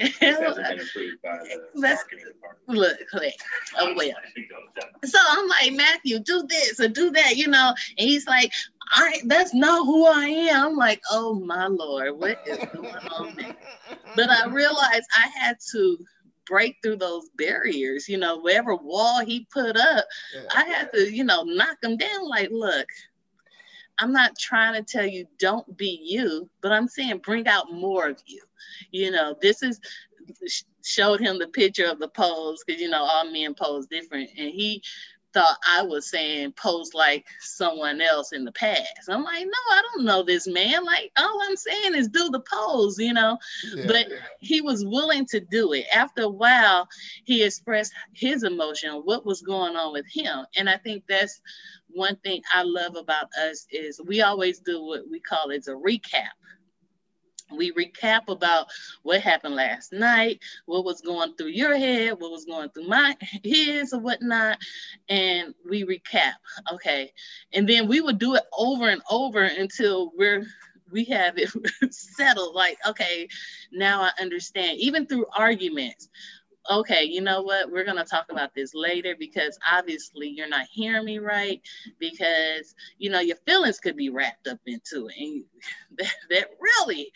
Let's look, click. Oh well. So I'm like, Matthew, do this or do that, you know, and he's like, I that's not who I am. I'm like, oh my Lord, what is going on there? But I realized I had to break through those barriers, you know, whatever wall he put up, yeah, I had to, you know, knock him down. Like, look, I'm not trying to tell you don't be you, but I'm saying bring out more of you. You know, this is, showed him the picture of the pose, because, you know, all men pose different. And he thought I was saying pose like someone else in the past. I'm like, no, I don't know this man. Like, all I'm saying is do the pose, you know. Yeah. But he was willing to do it. After a while, he expressed his emotion, what was going on with him. And I think that's one thing I love about us is we always do what we call it a recap. We recap about what happened last night, what was going through your head, what was going through my his or whatnot, and we recap. Okay, and then we would do it over and over until we're we have it settled. Like, okay, now I understand. Even through arguments. Okay, you know what? We're gonna talk about this later because obviously you're not hearing me right, because you know your feelings could be wrapped up into it, and that, that really.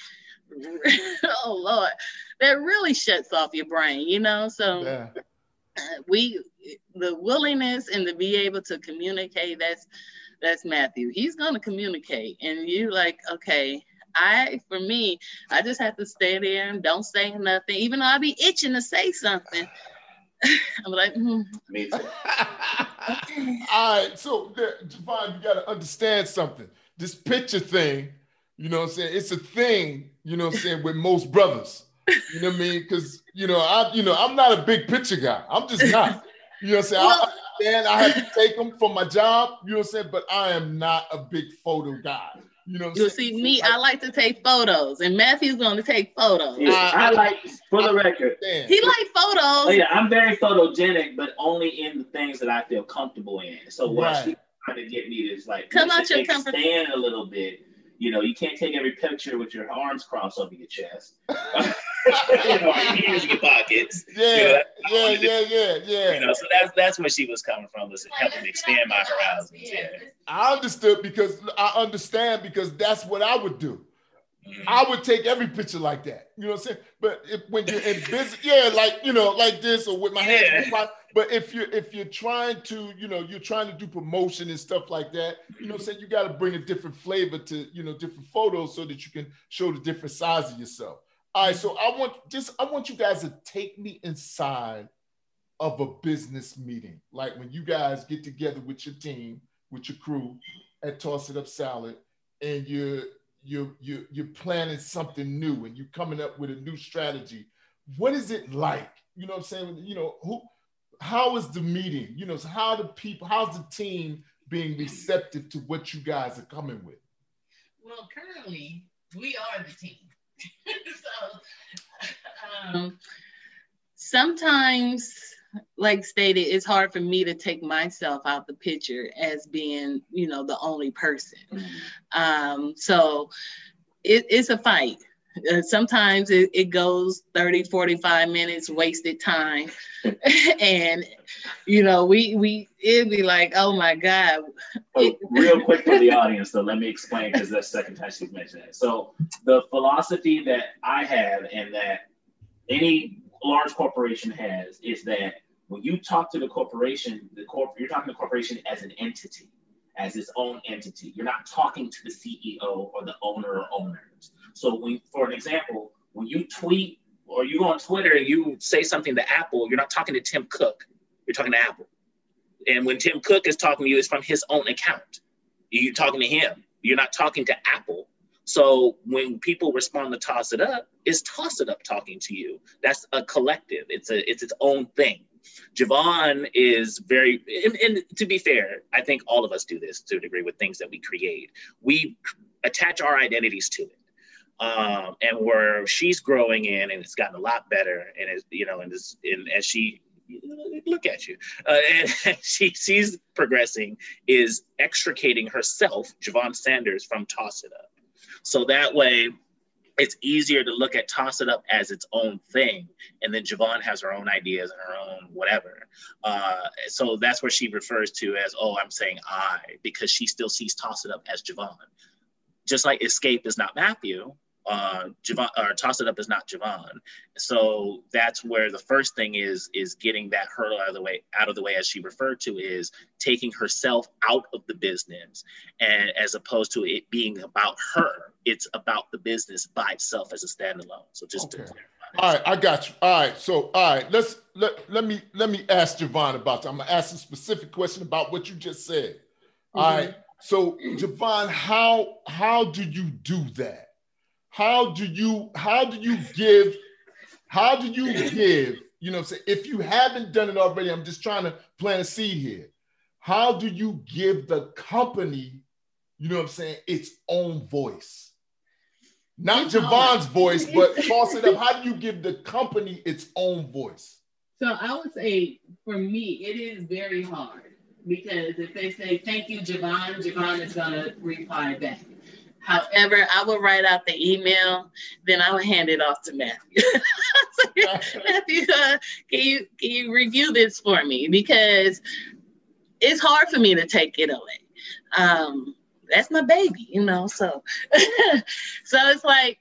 Oh Lord, that really shuts off your brain, you know. So yeah. uh, we, the willingness and to be able to communicate. That's that's Matthew. He's gonna communicate, and you like, okay. I, for me, I just have to stay there and don't say nothing, even though I be itching to say something. I'm like, hmm. Me too. Okay. All right, so Javon, you got to understand something. This picture thing. You know what I'm saying? It's a thing, you know what I'm saying, with most brothers. You know what I mean? Because, you know, I, you know, I'm not a big picture guy. I'm just not. You know what I'm saying? Well, I understand I have to take them for my job, you know what I'm saying? But I am not a big photo guy. You know what I'm You'll saying? see me, I like to take photos, and Matthew's going to take photos. Yeah, I, I like, for the record. He like photos. Oh, yeah, I'm very photogenic, but only in the things that I feel comfortable in. So what right. she's trying to get me to is like, come out your comfort. Stand a little bit. You know, you can't take every picture with your arms crossed over your chest. You know, your hands in your pockets. Yeah, you know, yeah, yeah, yeah, yeah. You know, so that's that's where she was coming from, was helping me expand my horizons. Yeah. I understood because I understand because that's what I would do. Mm-hmm. I would take every picture like that. You know what I'm saying? But if, when you're in business, yeah, like, you know, like this or with my hands yeah. in my pocket. But if you're if you're trying to, you know, you're trying to do promotion and stuff like that, you know what I'm saying? You got to bring a different flavor to, you know, different photos so that you can show the different sides of yourself. All right, so I want just I want you guys to take me inside of a business meeting. Like when you guys get together with your team, with your crew at Toss It Up Salad, and you're you're you're, you're planning something new and you're coming up with a new strategy. What is it like? You know what I'm saying? You know, who how is the meeting? You know, so how do people, how's the team being receptive to what you guys are coming with? Well, currently we are the team. So um, sometimes, like stated, it's hard for me to take myself out the picture as being, you know, the only person. Mm-hmm. Um, so it, it's a fight. Uh, sometimes it, it goes thirty, forty-five minutes, wasted time. And, you know, we, we, it'd be like, oh my God. Oh, real quick for the audience, though, let me explain, because that's the second time she's mentioned it. So the philosophy that I have and that any large corporation has is that when you talk to the corporation, the corp, you're talking to the corporation as an entity, as its own entity. You're not talking to the C E O or the owner or owners. So when, for an example, when you tweet or you go on Twitter and you say something to Apple, you're not talking to Tim Cook, you're talking to Apple. And when Tim Cook is talking to you, it's from his own account. You're talking to him. You're not talking to Apple. So when people respond to Toss It Up, it's Toss It Up talking to you. That's a collective. It's a it's its own thing. Javon is very, and, and to be fair, I think all of us do this to a degree with things that we create. We attach our identities to it. Um, and where she's growing in, and it's gotten a lot better, and is, you know, and, is, and as she, look at you, uh, and she she's progressing, is extricating herself, Javon Sanders, from Toss It Up. So that way, it's easier to look at Toss It Up as its own thing, and then Javon has her own ideas and her own whatever. Uh, so that's where she refers to as, oh, I'm saying I, because she still sees Toss It Up as Javon. Just like Escape is not Matthew, uh, Javon, or Toss It Up is not Javon. So that's where the first thing is, is getting that hurdle out of the way, out of the way, as she referred to, is taking herself out of the business, and as opposed to it being about her, it's about the business by itself as a standalone. So just okay. to clarify. All right, I got you. All right, so all right, let's let, let me let me ask Javon about that. I'm gonna ask a specific question about what you just said. Mm-hmm. All right. So Javon, how how do you do that? How do you how do you give how do you give, you know what I'm saying? If you haven't done it already, I'm just trying to plant a seed here. How do you give the company, you know what I'm saying, its own voice? Not Javon's voice, but Toss It Up. How do you give the company its own voice? So I would say for me, it is very hard. Because if they say, thank you, Javon, Javon is going to reply back. However, I will write out the email, then I will hand it off to Matthew. So, Matthew, uh, can you can you review this for me? Because it's hard for me to take it away. Um, that's my baby, you know, so. So it's like,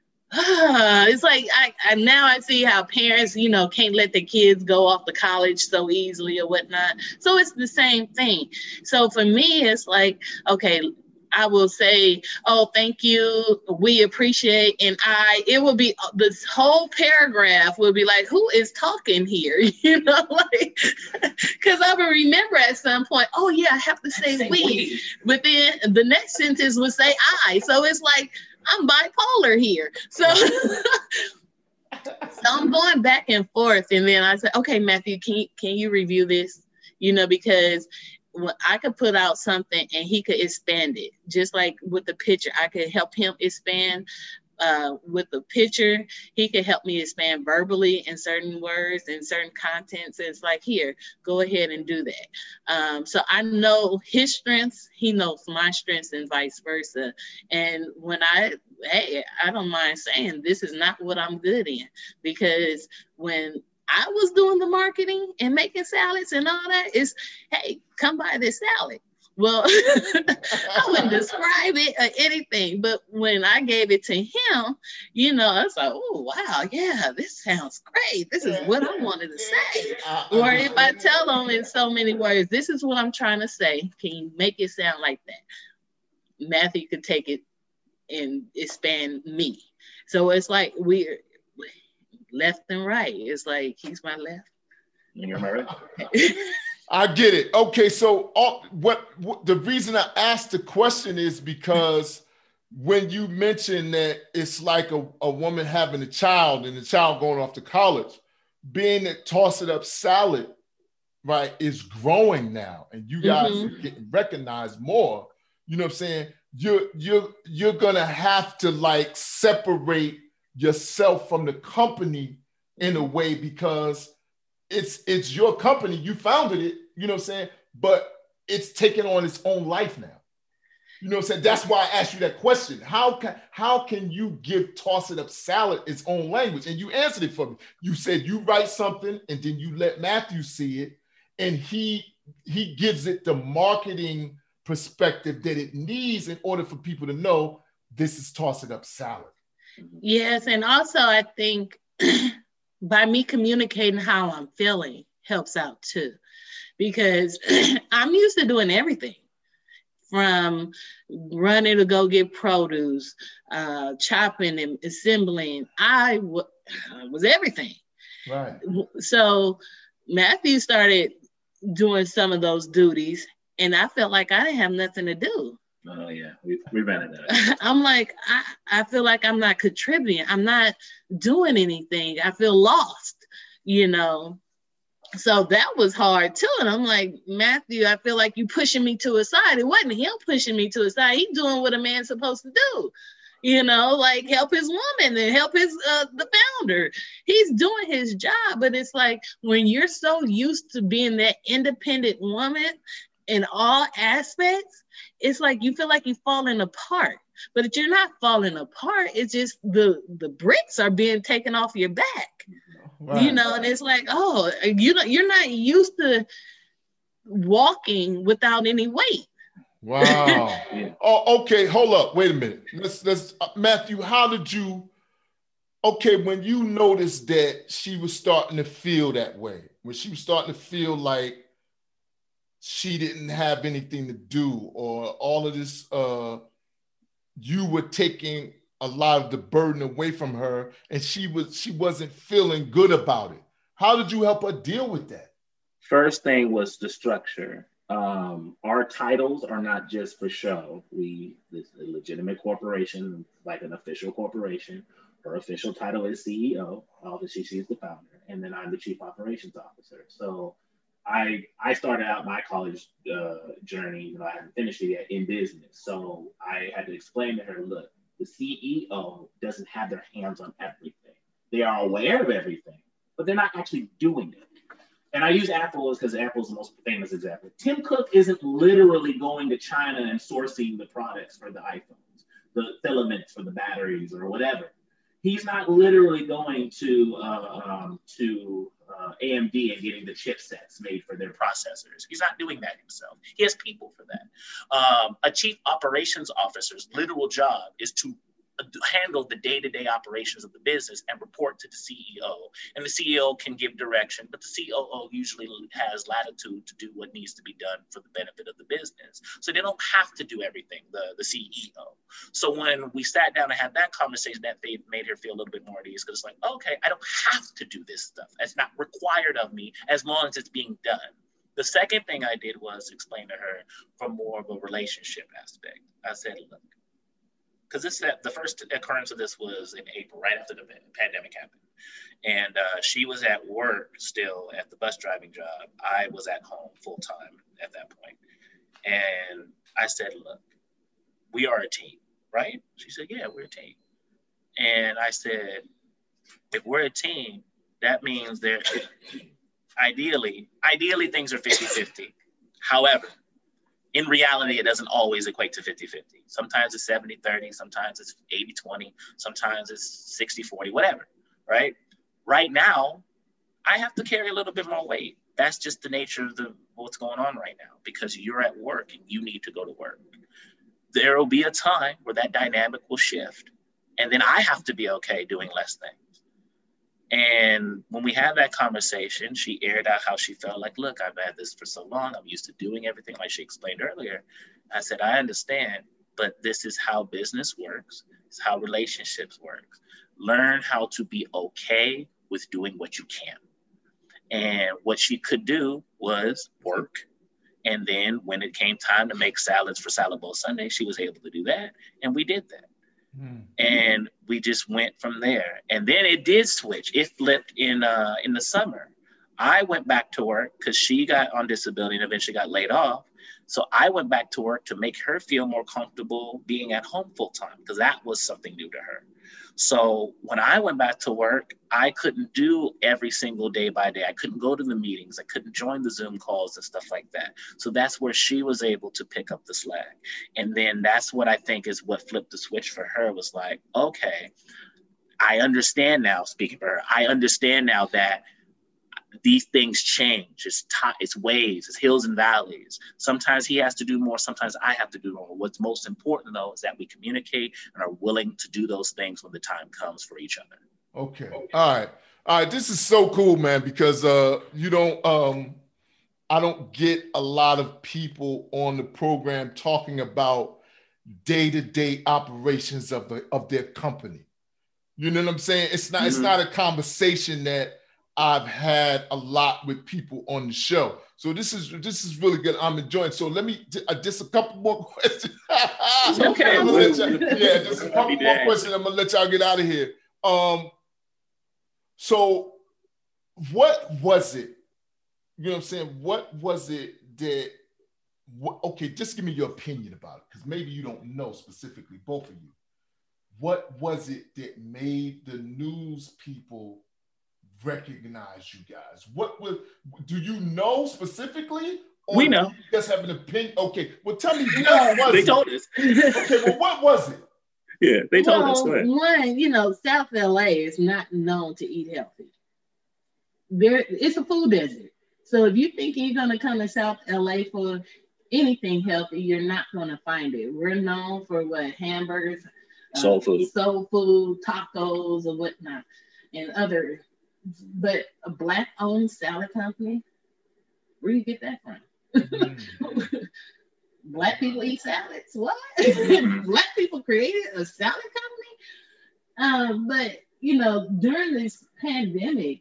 Uh, it's like I, I now I see how parents, you know, can't let their kids go off to college so easily or whatnot. So it's the same thing. So for me, it's like, okay, I will say, oh, thank you, we appreciate, and I, it will be, this whole paragraph will be like, who is talking here? You know, like, because I will remember at some point, oh yeah, I have to say, say we. we. But then the next sentence would say I. So it's like, I'm bipolar here. So, so I'm going back and forth. And then I said, okay, Matthew, can you, can you review this? You know, because when I could put out something and he could expand it, just like with the picture, I could help him expand uh, with the picture. He could help me expand verbally in certain words and certain contents. It's like, here, go ahead and do that. Um, so I know his strengths, he knows my strengths, and vice versa. And when I, hey, I don't mind saying this is not what I'm good in, because when I was doing the marketing and making salads and all that, is, hey, come buy this salad. Well, I wouldn't describe it or anything, but when I gave it to him, you know, I was like, oh, wow, yeah, this sounds great. This is what I wanted to say. Or if I tell them in so many words, this is what I'm trying to say, can you make it sound like that? Matthew could take it and expand me. So it's like we're left and right. It's like he's my left. You're my right. I get it. Okay, so all, what, what the reason I asked the question is because when you mention that it's like a, a woman having a child and the child going off to college, being that Toss It Up Salad, right, is growing now, and you guys mm-hmm. are getting recognized more. You know what I'm saying? You're you're you're gonna have to like separate yourself from the company in a way, because it's it's your company, you founded it, you know what I'm saying, but it's taking on its own life now. You know what I'm saying? That's why I asked you that question. How can how can you give Toss It Up Salad its own language? And you answered it for me. You said you write something and then you let Matthew see it, and he he gives it the marketing perspective that it needs in order for people to know this is Toss It Up Salad. Yes, and also I think by me communicating how I'm feeling helps out too, because I'm used to doing everything from running to go get produce, uh, chopping and assembling. I w- was everything. Right. So Matthew started doing some of those duties, and I felt like I didn't have nothing to do. Oh yeah, we we ran into that. I'm like, I, I feel like I'm not contributing. I'm not doing anything. I feel lost, you know. So that was hard too. And I'm like, Matthew, I feel like you pushing me to a side. It wasn't him pushing me to a side. He's doing what a man's supposed to do. You know, like help his woman and help his uh, the founder. He's doing his job, but it's like when you're so used to being that independent woman in all aspects, it's like you feel like you're falling apart. But you're not falling apart. It's just the the bricks are being taken off your back. Right. You know, and it's like, oh, you know, you're not used to walking without any weight. Wow. Oh, okay. Hold up. Wait a minute. Let's let's uh, Matthew, how did you okay when you noticed that she was starting to feel that way, when she was starting to feel like she didn't have anything to do, or all of this uh you were taking a lot of the burden away from her, and she was she wasn't feeling good about it. How did you help her deal with that? First thing was the structure. Um, our titles are not just for show. We, this is a legitimate corporation, like an official corporation. Her official title is C E O, obviously she's the founder, and then I'm the chief operations officer. So I I started out my college uh, journey, you know, I hadn't finished it yet, in business. So I had to explain to her, look, the C E O doesn't have their hands on everything. They are aware of everything, but they're not actually doing it. And I use Apple because Apple is the most famous example. Tim Cook isn't literally going to China and sourcing the products for the iPhones, the filaments for the batteries or whatever. He's not literally going to uh, um, to uh, A M D and getting the chipsets made for their processors. He's not doing that himself. He has people for that. Um, a chief operations officer's literal job is to handle the day-to-day operations of the business and report to the C E O. And the C E O can give direction, but the C O O usually has latitude to do what needs to be done for the benefit of the business. So they don't have to do everything, the, the C E O. So when we sat down and had that conversation, that made her feel a little bit more at ease, because it's like, okay, I don't have to do this stuff. It's not required of me as long as it's being done. The second thing I did was explain to her from more of a relationship aspect. I said, look, because this the first occurrence of this was in April, right after the pandemic happened. And uh, she was at work still at the bus driving job. I was at home full time at that point. And I said, look, we are a team, right? She said, yeah, we're a team. And I said, if we're a team, that means there, ideally, ideally things are fifty-fifty. However, in reality, it doesn't always equate to fifty-fifty. Sometimes it's seventy thirty, sometimes it's eighty twenty, sometimes it's sixty forty, whatever, right? Right now, I have to carry a little bit more weight. That's just the nature of the what's going on right now, because you're at work and you need to go to work. There will be a time where that dynamic will shift, and then I have to be okay doing less things. And when we had that conversation, she aired out how she felt like, look, I've had this for so long. I'm used to doing everything like she explained earlier. I said, I understand, but this is how business works. It's how relationships work. Learn how to be okay with doing what you can. And what she could do was work. And then when it came time to make salads for Salad Bowl Sunday, she was able to do that. And we did that. And we just went from there. And then it did switch. It flipped in uh, in the summer. I went back to work because she got on disability and eventually got laid off. So I went back to work to make her feel more comfortable being at home full time, because that was something new to her. So when I went back to work, I couldn't do every single day by day. I couldn't go to the meetings. I couldn't join the Zoom calls and stuff like that. So that's where she was able to pick up the slack. And then that's what I think is what flipped the switch for her, was like, okay, I understand now, speaking for her, I understand now that these things change. It's, t- it's waves, it's hills and valleys. Sometimes he has to do more, sometimes I have to do more. What's most important, though, is that we communicate and are willing to do those things when the time comes for each other. Okay. All right. All right. This is so cool, man, because uh, you don't, um, I don't get a lot of people on the program talking about day-to-day operations of the of their company. You know what I'm saying? It's not, mm-hmm. it's not a conversation that I've had a lot with people on the show. So this is this is really good. I'm enjoying. So let me uh, just a couple more questions. Okay. Yeah, just a couple more questions. I'm gonna let y'all get out of here. Um, so what was it? You know what I'm saying? What was it that? What, okay, just give me your opinion about it, because maybe you don't know specifically, both of you. What was it that made the news people recognize you guys? What was, do you know specifically? Or we know. Do you just have an opinion? Okay, well, tell me what no, was they it? told us. Okay, well, what was it? Yeah, they told well, us. Go ahead. One, you know, South L A is not known to eat healthy. There, it's a food desert. So if you think you're going to come to South L A for anything healthy, you're not going to find it. We're known for what? Hamburgers, soul uh, food, soul food, tacos, or whatnot, and other. But a black-owned salad company, where do you get that from? Mm. Black people eat salads? What? Black people created a salad company? Um, but you know, during this pandemic,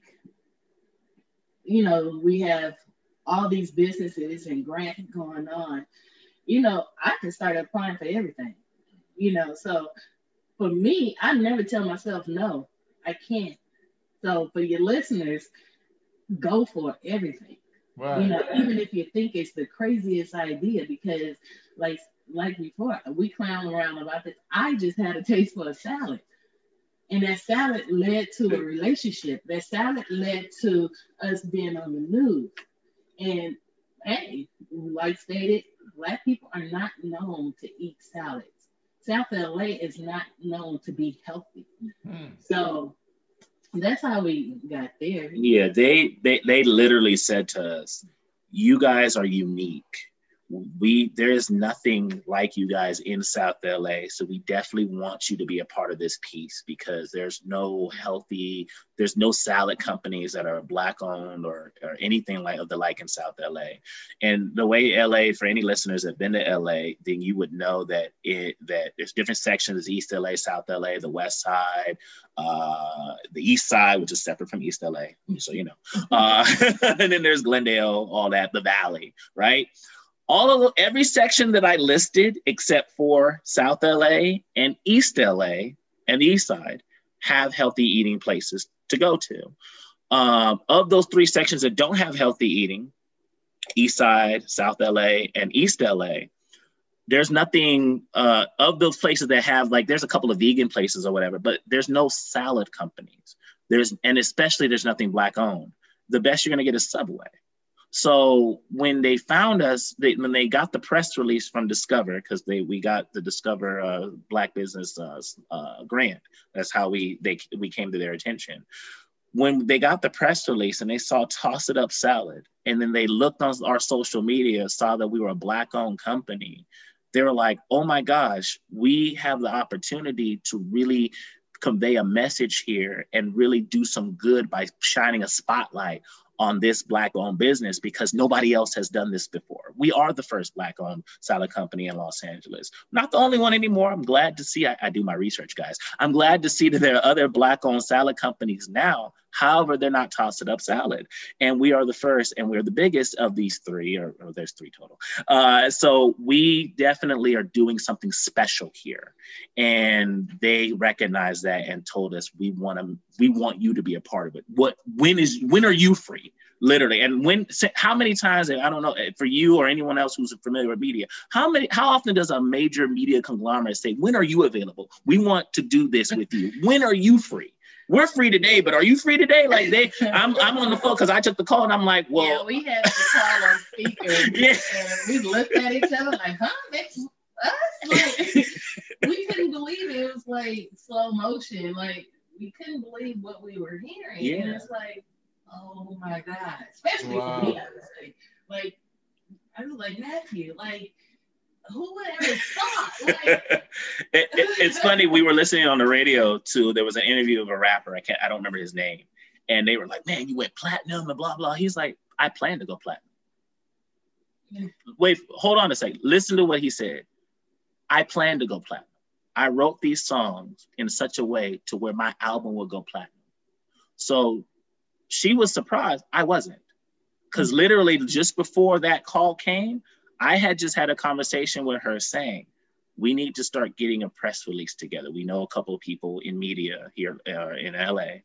you know, we have all these businesses and grants going on. You know, I can start applying for everything. You know, so for me, I never tell myself no, I can't. So for your listeners, go for everything. Right. You know, even if you think it's the craziest idea, because like like before, we clown around about this. I just had a taste for a salad. And that salad led to a relationship. That salad led to us being on the news. And hey, like stated, Black people are not known to eat salads. South L A is not known to be healthy. Hmm. So that's how we got there. Yeah, they, they they literally said to us, you guys are unique. We there is nothing like you guys in South L A, so we definitely want you to be a part of this piece, because there's no healthy, there's no salad companies that are Black owned or, or anything like of the like in South L A. And the way L A, for any listeners that have been to L A, then you would know that it that there's different sections: East L A, South L A, the West Side, uh, the East Side, which is separate from East L A, so you know. Uh, and then there's Glendale, all that, the Valley, right? All of the, every section that I listed, except for South L A and East L A and the East Side, have healthy eating places to go to. Um, of those three sections that don't have healthy eating, East Side, South L A, and East L A, there's nothing uh, of those places that have, like, there's a couple of vegan places or whatever, but there's no salad companies. There's, and especially there's nothing Black owned. The best you're gonna get is Subway. So when they found us, they, when they got the press release from Discover, because they we got the Discover uh, Black Business uh, uh, grant. That's how we they we came to their attention. When they got the press release and they saw Toss It Up Salad, and then they looked on our social media, saw that we were a Black-owned company, they were like, "Oh my gosh, we have the opportunity to really convey a message here and really do some good by shining a spotlight on this Black-owned business, because nobody else has done this before. We are the first Black-owned salad company in Los Angeles. Not the only one anymore. I'm glad to see, I, I do my research, guys. I'm glad to see that there are other Black-owned salad companies now. However, they're not Toss It Up Salad. And we are the first, and we're the biggest of these three, or, or there's three total. Uh, so we definitely are doing something special here. And they recognized that and told us, we want to, we want you to be a part of it. What, when is, when are you free? Literally. And when, how many times, I don't know, for you or anyone else who's familiar with media, how many, how often does a major media conglomerate say, when are you available? We want to do this with you. When are you free? We're free today, but are you free today? Like they, I'm, I'm on the phone because I took the call and I'm like, well. Yeah, we had the call on speaker. Yeah. And we looked at each other like, huh, that's us? Like, we couldn't believe it. It was like slow motion. Like, we couldn't believe what we were hearing. Yeah. And it's like, oh my God. Especially wow. for me, I would say. Like, I was like, Matthew, like, who would ever thought? Like, it, it, it's funny. We were listening on the radio to, there was an interview of a rapper. I can't, I don't remember his name. And they were like, man, you went platinum and blah, blah. He's like, I plan to go platinum. wait, hold on a second. Listen to what he said. I plan to go platinum. I wrote these songs in such a way to where my album will go platinum. So she was surprised. I wasn't. Because literally just before that call came, I had just had a conversation with her saying, we need to start getting a press release together. We know a couple of people in media here uh, in L A,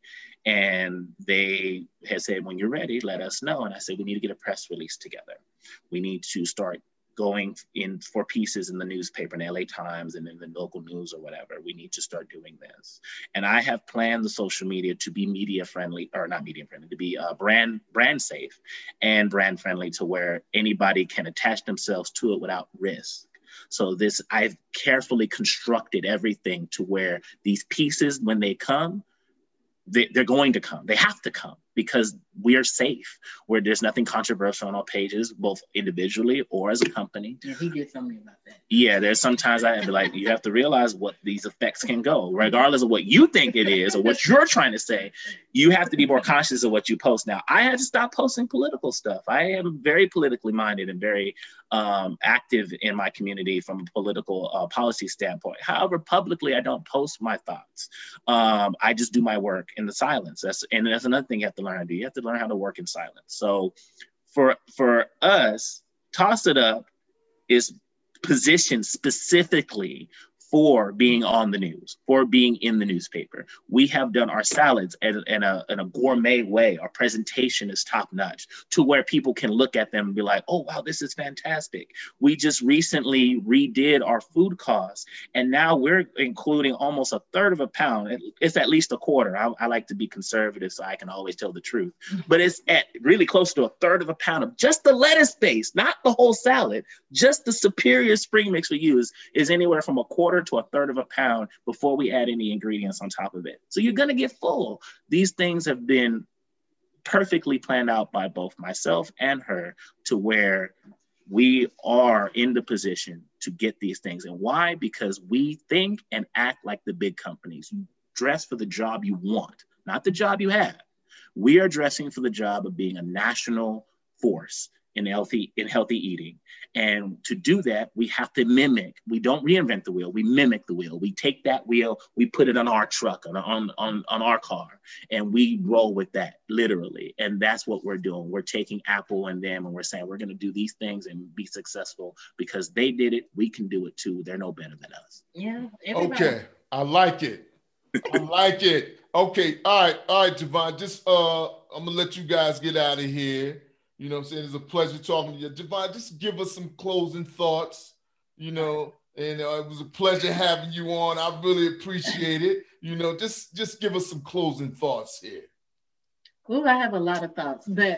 and they had said, when you're ready, let us know. And I said, we need to get a press release together. We need to start going in for pieces in the newspaper, in the L A Times and in the local news or whatever. We need to start doing this. And I have planned the social media to be media friendly, or not media friendly, to be uh, brand brand safe and brand friendly, to where anybody can attach themselves to it without risk. So this, I've carefully constructed everything to where these pieces, when they come, they, they're going to come. They have to come because we are safe, where there's nothing controversial on our pages, both individually or as a company. Yeah, he did something about that. Yeah, there's sometimes I have to like, you have to realize what these effects can go, regardless of what you think it is or what you're trying to say. You have to be more conscious of what you post. Now, I had to stop posting political stuff. I am very politically minded and very um, active in my community from a political uh, policy standpoint. However, publicly, I don't post my thoughts. Um, I just do my work in the silence. That's and that's another thing you have to learn how to do. You have to learn how to work in silence. So for for us, Toss It Up is positioned specifically for being on the news, for being in the newspaper. We have done our salads in, in, a, in a gourmet way. Our presentation is top notch to where people can look at them and be like, oh, wow, this is fantastic. We just recently redid our food costs, and now we're including almost a third of a pound. It's at least a quarter. I, I like to be conservative, so I can always tell the truth. But it's at really close to a third of a pound of just the lettuce base, not the whole salad. Just the superior spring mix we use is anywhere from a quarter to a third of a pound before we add any ingredients on top of it. So you're gonna get full. These things have been perfectly planned out by both myself and her to where we are in the position to get these things. And why? Because we think and act like the big companies. You dress for the job you want, not the job you have. We are dressing for the job of being a national force in healthy in healthy eating. And to do that, we have to mimic. We don't reinvent the wheel. We mimic the wheel. We take that wheel, we put it on our truck, on, on, on, on our car, and we roll with that, literally. And that's what we're doing. We're taking Apple and them, and we're saying we're going to do these things and be successful because they did it. We can do it too. They're no better than us. Yeah. Everybody. Okay. I like it. I like it. Okay. All right. All right, Javon. Just uh, I'm gonna let you guys get out of here. You know what I'm saying? It's a pleasure talking to you. Javon, just give us some closing thoughts, you know, and uh, it was a pleasure having you on. I really appreciate it. You know, just, just give us some closing thoughts here. Well, I have a lot of thoughts, but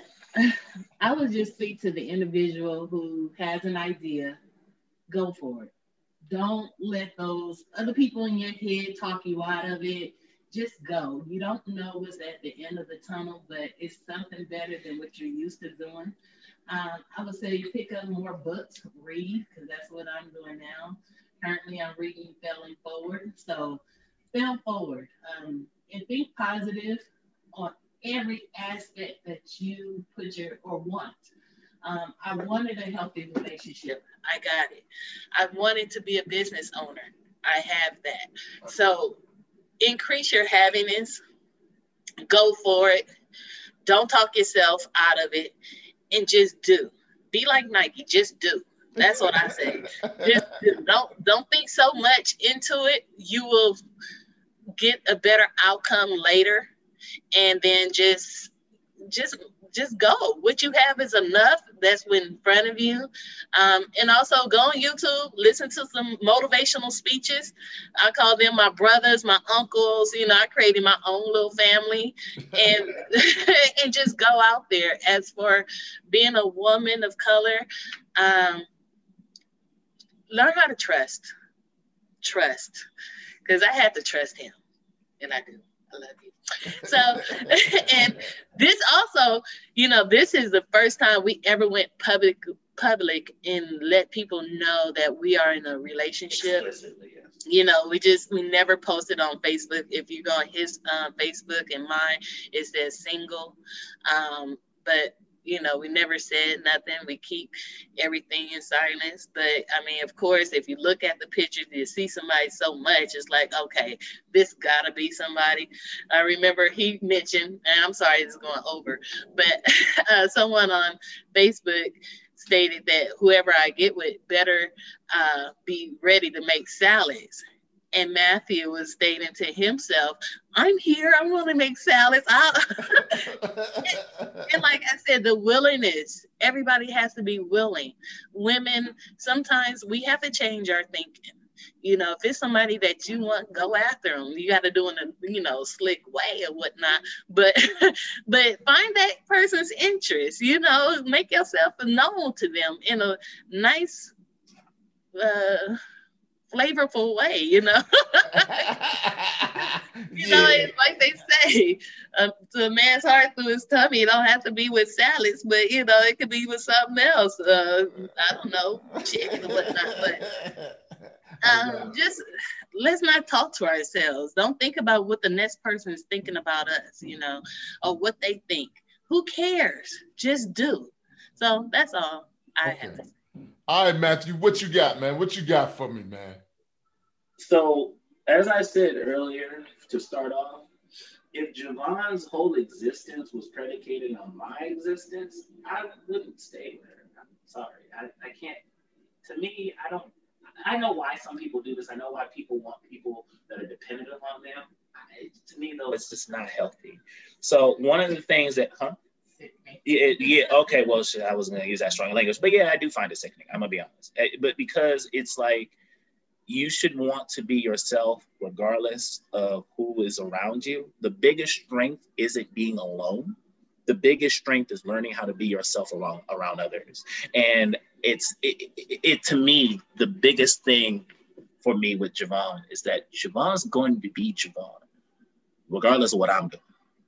I would just speak to the individual who has an idea, go for it. Don't let those other people in your head talk you out of it. Just go. You don't know what's at the end of the tunnel, but it's something better than what you're used to doing. Um, I would say pick up more books, read, because that's what I'm doing now. Currently, I'm reading Failing Forward. So fail forward um, and think positive on every aspect that you put your or want. Um, I wanted a healthy relationship. I got it. I wanted to be a business owner. I have that. So increase your happiness, go for it. Don't talk yourself out of it and just do. Be like Nike, just do. That's what I say. Just do. Don't, don't think so much into it. You will get a better outcome later. And then just, just, just go. What you have is enough. That's in front of you. Um, and also go on YouTube, listen to some motivational speeches. I call them my brothers, my uncles. You know, I created my own little family and, and just go out there. As for being a woman of color, um, learn how to trust. Trust. Because I had to trust him. And I do. I love you. So, and this also, you know, this is the first time we ever went public, public and let people know that we are in a relationship. You know, we just, we never posted on Facebook. If you go on his um, Facebook and mine, it says single. Um, but You know, we never said nothing. We keep everything in silence. But I mean, of course, if you look at the pictures, you see somebody so much, it's like, okay, this gotta be somebody. I remember he mentioned, and I'm sorry, it's going over, but uh, someone on Facebook stated that whoever I get with better uh, be ready to make salads. And Matthew was stating to himself, I'm here, I want to make salads. and, and like I said, the willingness, everybody has to be willing. Women, sometimes we have to change our thinking. You know, if it's somebody that you want, go after them. You got to do it in a, you know, slick way or whatnot. But, but find that person's interest, you know, make yourself known to them in a nice, uh, flavorful way, you know. you yeah. know, it's like they say, uh, to a man's heart through his tummy, it don't have to be with salads, but you know, it could be with something else. Uh, I don't know, chicken or whatnot. But um, just let's not talk to ourselves. Don't think about what the next person is thinking about us, you know, or what they think. Who cares? Just do. So that's all I okay. have to say. All right, Matthew, what you got, man? What you got for me, man? So, as I said earlier, to start off, if Javon's whole existence was predicated on my existence, I wouldn't stay with her. I'm sorry. I, I can't, to me, I don't, I know why some people do this. I know why people want people that are dependent on them. I, to me, though, it's just not healthy. So, one of the things that, huh? Yeah, yeah, okay, well, shit, I wasn't going to use that strong language, but yeah, I do find it sickening. I'm going to be honest. But because it's like, you should want to be yourself regardless of who is around you. The biggest strength isn't being alone. The biggest strength is learning how to be yourself around, around others. And it's, it, it, it to me, the biggest thing for me with Javon is that Javon's going to be Javon, regardless of what I'm doing.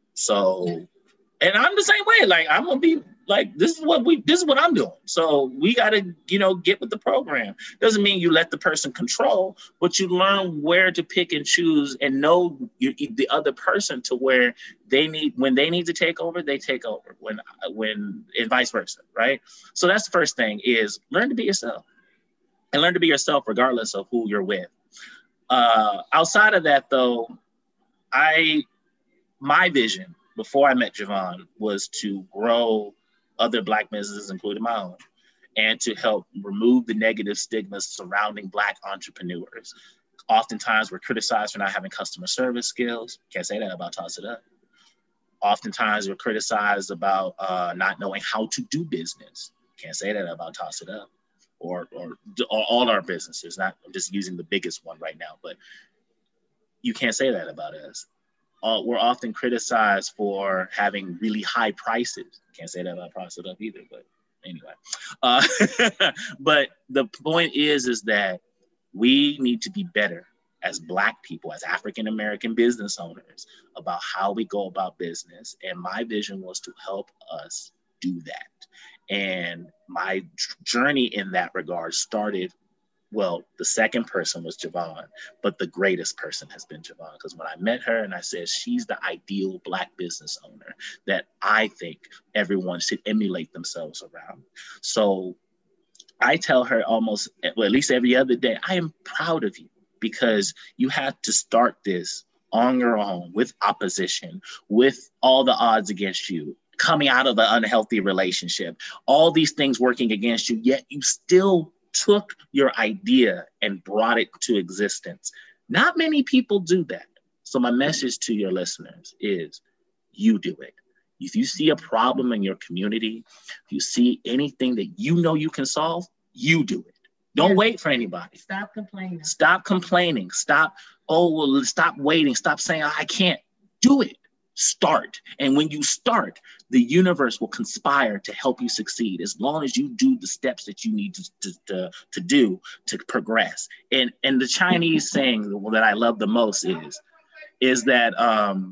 So, and I'm the same way. Like, I'm going to be like, this is what we, this is what I'm doing. So we got to, you know, get with the program. Doesn't mean you let the person control, but you learn where to pick and choose and know you, the other person to where they need, when they need to take over, they take over, when, when, and vice versa, right? So that's the first thing, is learn to be yourself, and learn to be yourself regardless of who you're with. Uh, outside of that, though, I, my vision before I met Javon was to grow other Black businesses, including my own, and to help remove the negative stigmas surrounding Black entrepreneurs. Oftentimes we're criticized for not having customer service skills. Can't say that about Toss It Up. Oftentimes we're criticized about uh, not knowing how to do business. Can't say that about Toss It Up, or, or, or all our businesses. Not, I'm just using the biggest one right now, but you can't say that about us. Uh, we're often criticized for having really high prices. Can't say that about Toss It Up either, but anyway. Uh, but the point is, is that we need to be better as Black people, as African-American business owners, about how we go about business. And my vision was to help us do that. And my journey in that regard started, well, the second person was Javon, but the greatest person has been Javon. Because when I met her and I said, she's the ideal Black business owner that I think everyone should emulate themselves around. So I tell her almost, well, at least every other day, I am proud of you, because you had to start this on your own, with opposition, with all the odds against you, coming out of an unhealthy relationship, all these things working against you, yet you still took your idea and brought it to existence. Not many people do that. So my message to your listeners is, you do it. If you see a problem in your community, if you see anything that you know you can solve, you do it. Don't yes. wait for anybody. Stop complaining. Stop complaining. Stop, oh, well, stop waiting. Stop saying, oh, I can't. Do it. Start. And when you start, the universe will conspire to help you succeed, as long as you do the steps that you need to, to, to, to do to progress. And, and the Chinese saying that I love the most is, is that um,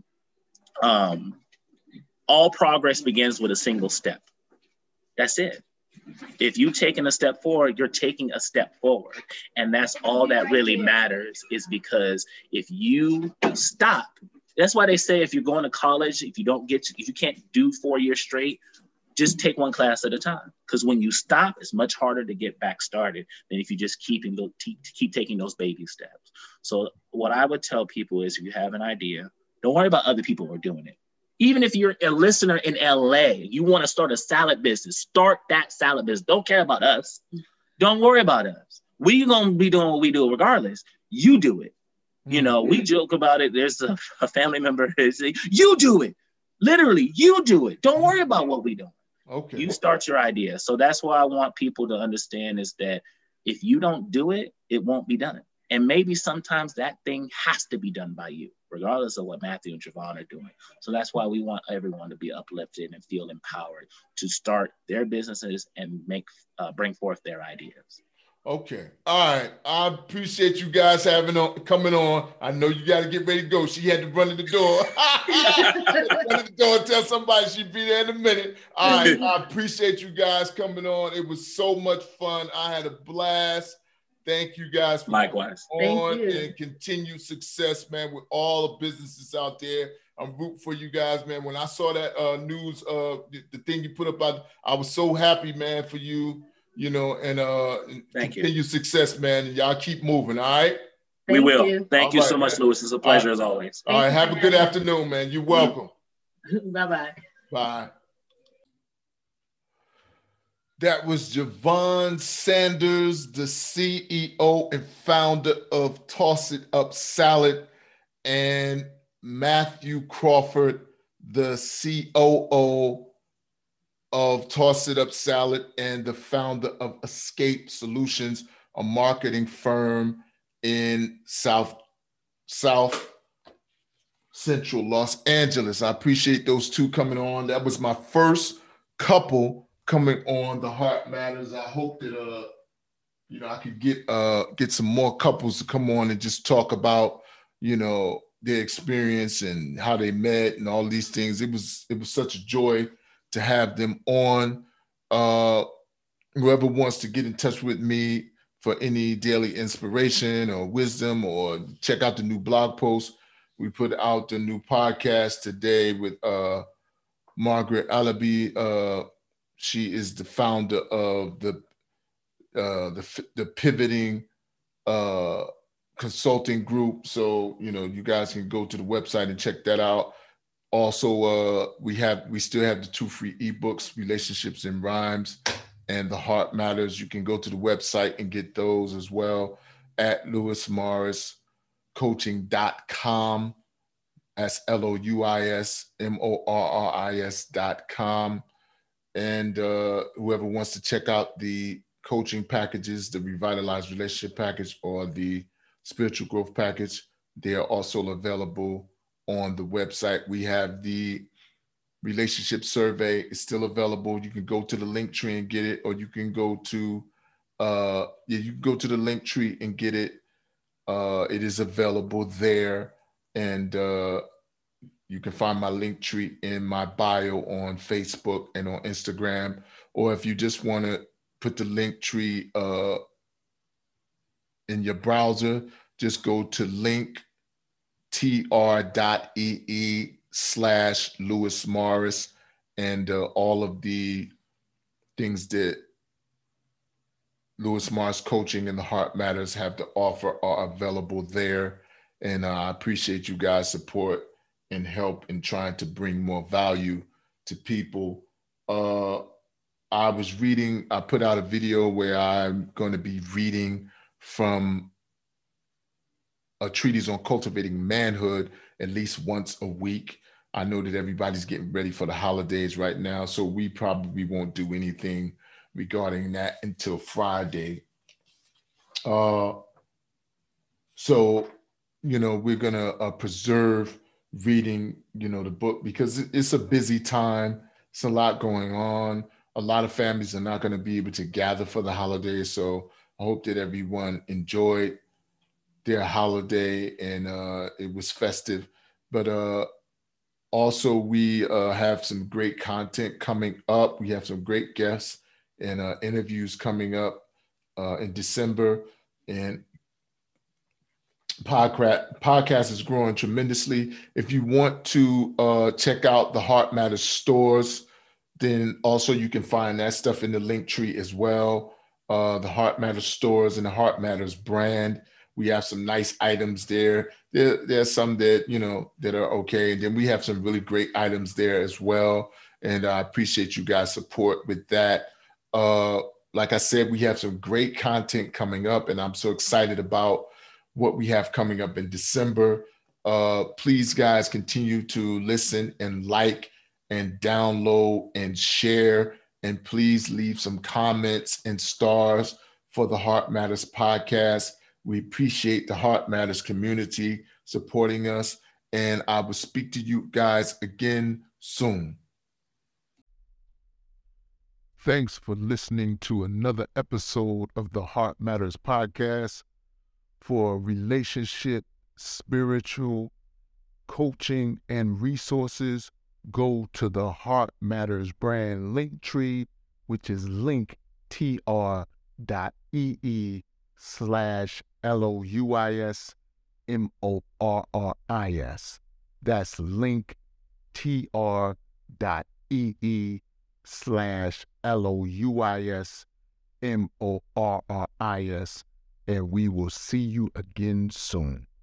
um, all progress begins with a single step. That's it. If you've taken a step forward, you're taking a step forward. And that's all that really matters, is because if you stop, that's why they say if you're going to college, if you don't get, if you can't do four years straight, just take one class at a time. Because when you stop, it's much harder to get back started than if you just keep, in, keep taking those baby steps. So what I would tell people is, if you have an idea, don't worry about other people who are doing it. Even if you're a listener in L A, you want to start a salad business, start that salad business. Don't care about us. Don't worry about us. We're going to be doing what we do regardless. You do it. You know, we joke about it. There's a, a family member who says, you do it. Literally, you do it. Don't worry about what we do. Okay. You start your idea. So that's why I want people to understand is that if you don't do it, it won't be done. And maybe sometimes that thing has to be done by you, regardless of what Matthew and Javon are doing. So that's why we want everyone to be uplifted and feel empowered to start their businesses and make uh, bring forth their ideas. Okay. All right. I appreciate you guys having on coming on. I know you got to get ready to go. She had to run to the door. Run to the door and tell somebody she'd be there in a minute. All right. I appreciate you guys coming on. It was so much fun. I had a blast. Thank you guys for Likewise. coming on Thank you. and continued success, man, with all the businesses out there. I'm rooting for you guys, man. When I saw that uh, news, uh, the, the thing you put up, I, I was so happy, man, for you. You know, and uh, Thank continue you. success, man. And y'all keep moving, all right? We Thank will. you. Thank All you right, so much, man. Louis. It's a pleasure All as always. All right, Thank have you a for good having afternoon, man. You're welcome. Bye-bye. Bye. That was Javon Sanders, the C E O and founder of Toss It Up Salad, and Matthew Crawford, the C O O of Toss It Up Salad and the founder of Escape Solutions, a marketing firm in South, South Central Los Angeles. I appreciate those two coming on. That was my first couple coming on the Heart Matters. I hope that uh, you know, I could get uh get some more couples to come on and just talk about, you know, their experience and how they met and all these things. It was it was such a joy to have them on. Uh, whoever wants to get in touch with me for any daily inspiration or wisdom, or check out the new blog post. We put out the new podcast today with uh, Margaret Alabi. Uh, she is the founder of the uh, the, the Pivoting uh, Consulting Group. So, you know, you guys can go to the website and check that out. Also, uh, we have we still have the two free ebooks, Relationships and Rhymes and The Heart Matters. You can go to the website and get those as well at louis morris coaching dot com. That's L O U I S M O R R I S dot com. And uh, whoever wants to check out the coaching packages, the Revitalized Relationship Package or the Spiritual Growth Package, they are also available on the website. We have the relationship survey. It's still available. You can go to the link tree and get it, or you can go to uh yeah, you can go to the link tree and get it. Uh it is available there. And uh you can find my link tree in my bio on Facebook and on Instagram. Or if you just want to put the link tree uh in your browser, just go to link tr.ee slash Louis Morris, and uh, all of the things that Louis Morris Coaching and the Heart Matters have to offer are available there. And uh, I appreciate you guys' support and help in trying to bring more value to people. Uh, I was reading, I put out a video where I'm going to be reading from a treatise on cultivating manhood at least once a week. I know that everybody's getting ready for the holidays right now, so we probably won't do anything regarding that until Friday. Uh, so, you know, we're going to uh, preserve reading, you know, the book, because it's a busy time. It's a lot going on. A lot of families are not going to be able to gather for the holidays. So I hope that everyone enjoyed their holiday and uh, it was festive. But uh, also we uh, have some great content coming up. We have some great guests and uh, interviews coming up uh, in December. And podcast, podcast is growing tremendously. If you want to uh, check out the Heart Matters stores, then also you can find that stuff in the link tree as well. Uh, the Heart Matters stores and the Heart Matters brand. We have some nice items there. There, there's some that, you know, that are okay. And then we have some really great items there as well. And I appreciate you guys' support with that. Uh, like I said, we have some great content coming up, and I'm so excited about what we have coming up in December. Uh, please, guys, continue to listen and like and download and share. And please leave some comments and stars for the Heart Matters podcast. We appreciate the Heart Matters community supporting us. And I will speak to you guys again soon. Thanks for listening to another episode of the Heart Matters podcast. For relationship, spiritual, coaching, and resources, go to the Heart Matters brand link tree, which is linktr.ee slash L-O-U-I-S M-O-R-R-I-S. That's linktr.ee slash L-O-U-I-S M-O-R-R-I-S. And we will see you again soon.